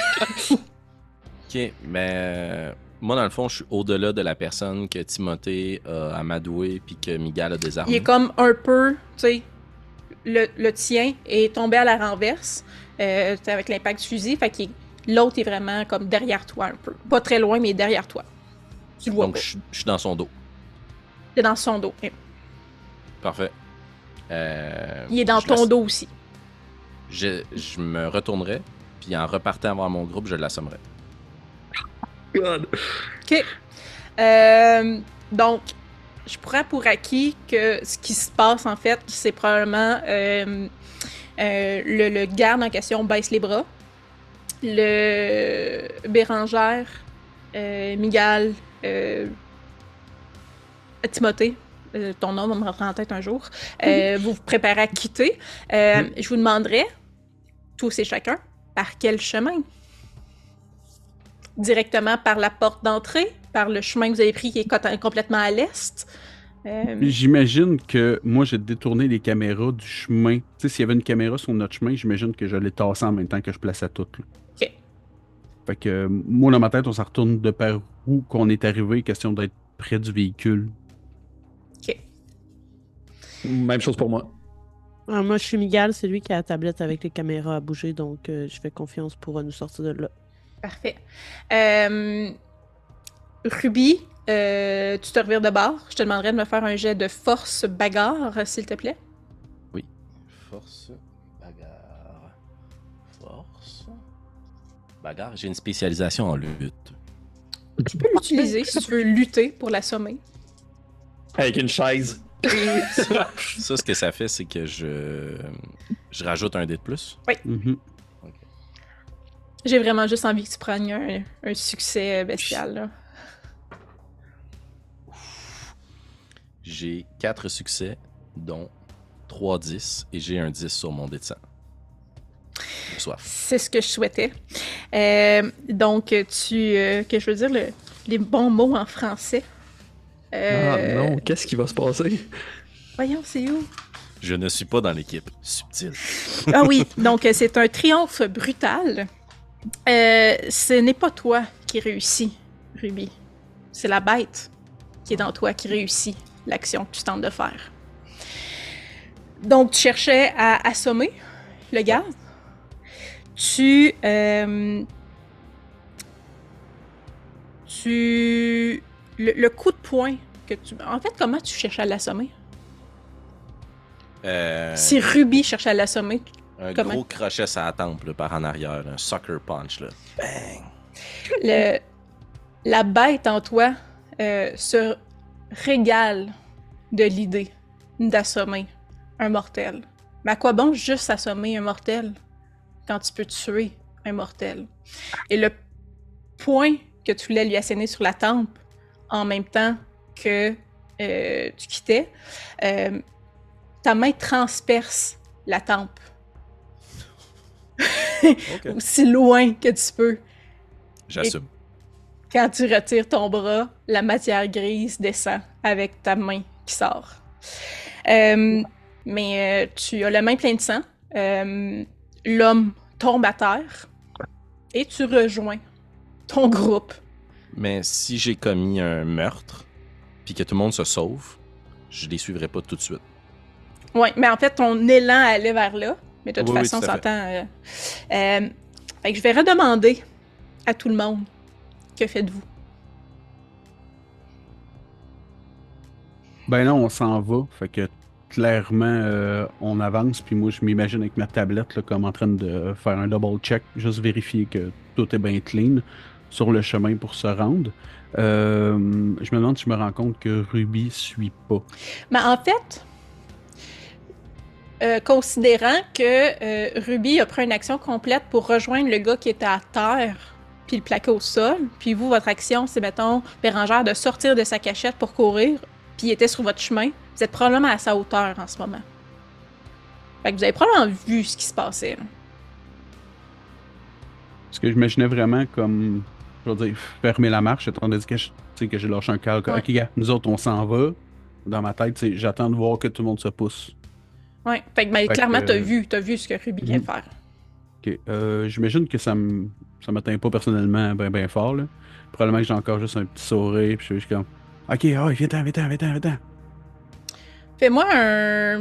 Ok, mais euh, moi, dans le fond, je suis au-delà de la personne que Timothée a amadoué puis que Miguel a désarmé. Il est comme un peu, tu sais, le, le tien est tombé à la renverse euh, avec l'impact du fusil. Fait que l'autre est vraiment comme derrière toi un peu. Pas très loin, mais derrière toi. Tu le vois Donc, pas. je, suis- je suis dans son dos. Il est dans son dos. Parfait. Euh, Il est dans je ton laisse- dos aussi. Je, je me retournerai, puis en repartant vers mon groupe, je l'assommerai. God. OK. Euh, donc, je prends pour acquis que ce qui se passe, en fait, c'est probablement euh, euh, le, le garde en question baisse les bras. Le Bérangère, euh, Miguel, euh, Timothée, euh, ton nom va me rentrer en tête un jour, euh, vous vous préparez à quitter, euh, Mm. je vous demanderai, tous et chacun, par quel chemin? Directement par la porte d'entrée, par le chemin que vous avez pris qui est cot- complètement à l'est? Euh, J'imagine que moi, j'ai détourné les caméras du chemin. Tu sais, s'il y avait une caméra sur notre chemin, j'imagine que je l'ai tassé en même temps que je plaçais toutes. Là. Ok. Fait que euh, moi, dans ma tête, on s'en retourne de par où qu'on est arrivé, question d'être près du véhicule. Ok. Même chose pour moi. Alors, moi, je suis Miguel, c'est lui qui a la tablette avec les caméras à bouger, donc euh, je fais confiance pour euh, nous sortir de là. Parfait. Euh, Ruby, euh, tu te revires de bord. Je te demanderais de me faire un jet de force bagarre, s'il te plaît. Oui. Force, bagarre. Force. Bagarre, j'ai une spécialisation en lutte. Tu peux l'utiliser si tu veux lutter pour l'assommer. Avec une chaise. Ça, ce que ça fait, c'est que je, je rajoute un dé de plus. Mhm. J'ai vraiment juste envie que tu prennes un, un succès bestial. Là. J'ai quatre succès, dont trois dix, et j'ai un dix sur mon dé de sang. De soif. C'est ce que je souhaitais. Euh, donc, tu... euh, que je veux dire, le- les bons mots en français. Euh, Ah non, qu'est-ce qui va se passer? Voyons, c'est où? Je ne suis pas dans l'équipe. Subtil. Ah oui, donc euh, c'est un triomphe brutal. Euh, ce n'est pas toi qui réussis, Ruby. C'est la bête qui est dans toi qui réussit l'action que tu tentes de faire. Donc, tu cherchais à assommer le gaz. Tu... euh, tu... Le, le coup de poing que tu... En fait, comment tu cherchais à l'assommer? Euh, Si Ruby cherchait à l'assommer, un comment? gros crochet sur la tempe là, par en arrière, là, un sucker punch. Là. Bang! le, la bête en toi euh, se régale de l'idée d'assommer un mortel. Mais à quoi bon juste assommer un mortel quand tu peux tuer un mortel? Et le point que tu voulais lui asséner sur la tempe en même temps que euh, tu quittais, euh, ta main transperce la tempe. Ok. Aussi loin que tu peux. J'assume. Quand tu retires ton bras, la matière grise descend avec ta main qui sort. Euh, mais euh, tu as la main pleine de sang. Euh, L'homme tombe à terre et tu rejoins ton groupe. Mais si j'ai commis un meurtre, puis que tout le monde se sauve, je les suivrai pas tout de suite. Ouais, mais en fait, ton élan allait vers là. Mais de toute Oui, oui, façon, on tout à fait. s'entend. Euh, euh, fait que je vais redemander à tout le monde, que faites-vous? Ben non, on s'en va. Fait que clairement, euh, on avance. Puis moi, je m'imagine avec ma tablette là, comme en train de faire un double check, juste vérifier que tout est bien clean sur le chemin pour se rendre. Euh, je me demande si je me rends compte que Ruby suit pas. Mais en fait, euh, considérant que euh, Ruby a pris une action complète pour rejoindre le gars qui était à terre, puis le plaquer au sol, puis vous, votre action, c'est, mettons, Bérangère, de sortir de sa cachette pour courir, puis il était sur votre chemin, vous êtes probablement à sa hauteur en ce moment. Fait que vous avez probablement vu ce qui se passait. Là. Parce que j'imaginais vraiment comme, je veux dire, fermer la marche, étant donné que je- tu sais, que j'ai lâché un calque. Ouais. Ok, gars, nous autres, on s'en va. Dans ma tête, tu sais, j'attends de voir que tout le monde se pousse. Ouais, fait que ben, Fait clairement, que- t'as vu, t'as vu ce que Ruby vient de Mhm. faire. Ok, euh, j'imagine que ça me ça m'atteint pas personnellement bien ben fort, là. Probablement que j'ai encore juste un petit sourire, puis je suis juste comme, ok, oh, viens-t'en, viens-t'en, viens-t'en, viens-t'en. Fais-moi un...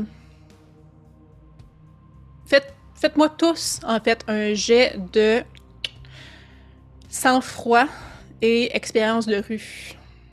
Faites, faites-moi tous, en fait, un jet de sang-froid et expérience de rue.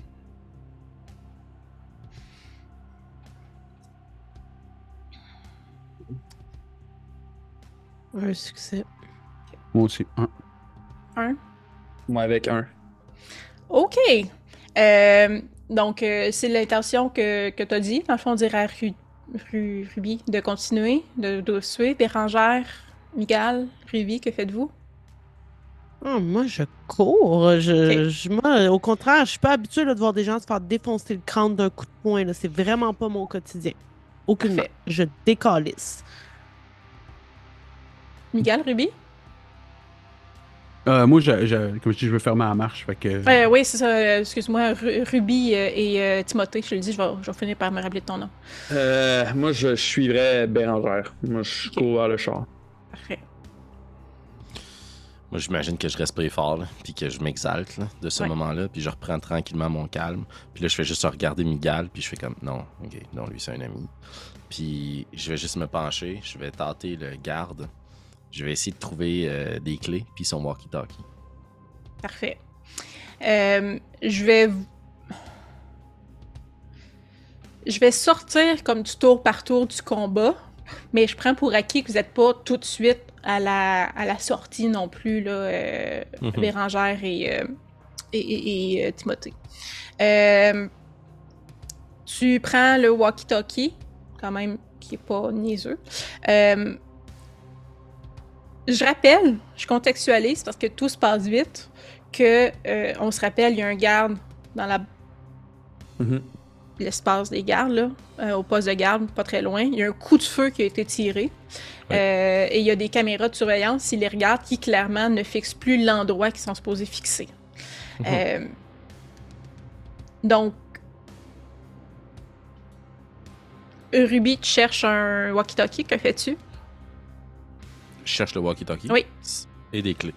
Un succès. Moi aussi, un. Un. Moi avec un. OK. Euh, donc, euh, c'est l'intention que, que tu as dit. Dans le fond, on dirait à Ru, Ru- Ruby de continuer, de, de suivre. Bérangère, Miguel, Ruby, que faites-vous? Oh, moi, je cours. Je, Ok. je- moi, au contraire, je suis pas habituée là, de voir des gens se faire défoncer le crâne d'un coup de poing. là. C'est vraiment pas mon quotidien. Aucunement. Parfait. Je décalisse. Miguel, Ruby? Euh, moi, je, je- comme je dis, je veux fermer la marche. Fait que... Euh, oui, c'est ça. euh, Excuse-moi, Ru- Ruby euh, et euh, Timothée, je te le dis, je vais, je vais finir par me rappeler de ton nom. Euh, moi, je, je suivrais Bérangère. Moi, je Ok. cours vers le char. Parfait. Moi, j'imagine que je respire fort, là, puis que je m'exalte là, de ce Ouais. moment-là, puis je reprends tranquillement mon calme. Puis là, je fais juste regarder Miguel, puis je fais comme, non, ok, non, lui, c'est un ami. Puis je vais juste me pencher, je vais tâter le garde. Je vais essayer de trouver euh, des clés, puis son walkie-talkie. Parfait. Euh, je vais. Je vais sortir comme du tour par tour du combat, mais je prends pour acquis que vous n'êtes pas tout de suite à la, à la sortie non plus, là, euh, Mhm. Bérangère et, euh, et, et- et, euh, Timothée. Euh, tu prends le walkie-talkie, quand même, qui est pas niaiseux. Euh, je rappelle, je contextualise parce que tout se passe vite, que euh, on se rappelle, il y a un garde dans la Mhm. l'espace des gardes, là, euh, au poste de garde, pas très loin. Il y a un coup de feu qui a été tiré. Ouais. Euh, et il y a des caméras de surveillance, s'ils les regardent, qui clairement ne fixent plus l'endroit qu'ils sont supposés fixer. Mhm. Euh, donc, Ruby, tu cherches un walkie-talkie, que fais-tu? Je cherche le walkie-talkie. Oui. Et des clés.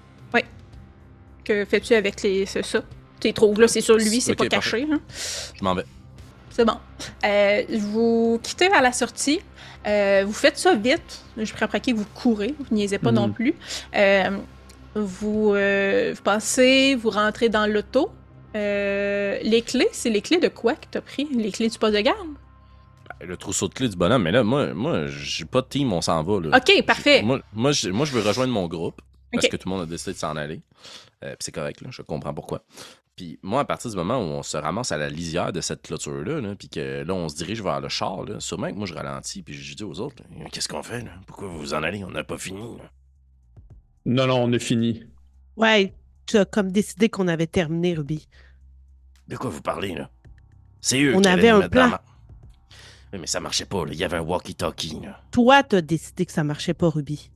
Que fais-tu avec les, c'est ça? Tu les trouves là, c'est sur lui, c'est Ok, pas caché. Hein? Je m'en vais. C'est bon. Euh, vous quittez vers la sortie. Euh, vous faites ça vite. Je prends pour acquis que vous courez. Vous niaisez pas Mhm. non plus. Euh, vous, euh, vous passez, vous rentrez dans l'auto. Euh, les clés, c'est les clés de quoi que t'as pris? Les clés du poste de garde? Le trousseau de clés du bonhomme, mais là, moi, moi j'ai pas de team, on s'en va. Là. Ok, parfait. Je- moi, moi, je, moi, je veux rejoindre mon groupe parce Ok. que tout le monde a décidé de s'en aller. Euh, puis c'est correct, là, je comprends pourquoi. Puis moi, à partir du moment où on se ramasse à la lisière de cette clôture-là, là, puis que là, on se dirige vers le char, là, sûrement que moi, je ralentis, puis je dis aux autres, là, qu'est-ce qu'on fait, là? Pourquoi vous vous en allez? On n'a pas fini, là. Non, non, on a fini. Ouais, tu as comme décidé qu'on avait terminé, Ruby. De quoi vous parlez, là? C'est eux On qui avait allaient nous un mettre dans la plan. mar- Oui, mais ça marchait pas, là. Il y avait un walkie-talkie, là. Toi, t'as décidé que ça marchait pas, Ruby.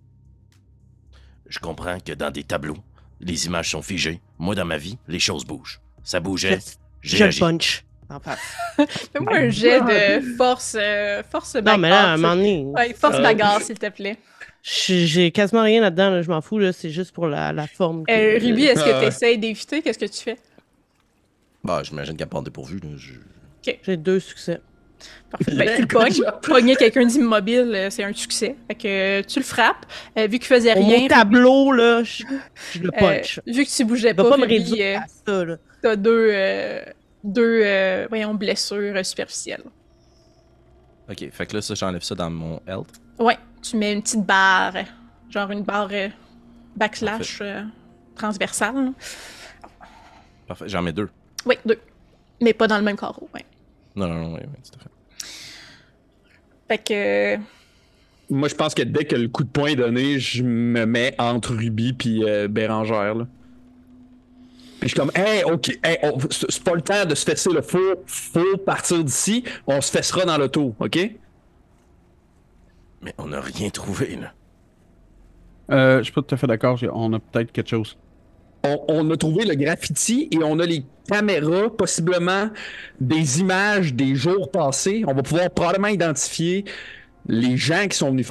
Je comprends que dans des tableaux, les images sont figées. Moi, dans ma vie, les choses bougent. Ça bougeait, Je, j'ai je le agi. punch. En face. Fais-moi un jet de force, euh, force bagarre. Non, mais là, à un tu- moment donné, Ouais, force Euh, bagarre, je- s'il te plaît. j'ai j'ai quasiment rien là-dedans, là, je m'en fous, là, c'est juste pour la, la forme. que- Euh, Ruby, est-ce que Ah ouais. tu essaies d'éviter? Qu'est-ce que tu fais? Bah, j'imagine qu'à part dépourvu, là, je... J'ai deux succès. Parfait. Ben, tu le pognes. Pogner quelqu'un d'immobile, euh, c'est un succès. Fait que euh, tu le frappes. Euh, vu qu'il faisait Pour rien, mon tableau, là, je, je le euh, punch. vu que tu bougeais Il va pas, pas me Ruby, réduire euh, à ça, là. t'as deux, euh, deux euh, voyons, blessures euh, superficielles. Ok, fait que là, ça, j'enlève ça dans mon health. Ouais, tu mets une petite barre, euh, genre une barre euh, backslash euh, transversale. là. Parfait, j'en mets deux. Oui, deux. Mais pas dans le même carreau, ouais. Non, non, non, oui, oui, tout à fait. Fait que... Moi, je pense que dès que le coup de poing est donné, je me mets entre Ruby puis euh, Bérangère, là. Puis je suis comme, hey, ok, hey, on- c'est c'est pas le temps de se fesser, le faut, faut partir d'ici, on se fessera dans l'auto, ok? Mais on n'a rien trouvé, là. Euh, je suis pas tout à fait d'accord. j'ai- On a peut-être quelque chose. On, on a trouvé le graffiti et on a les caméras, possiblement des images des jours passés. On va pouvoir probablement identifier les gens qui sont venus faire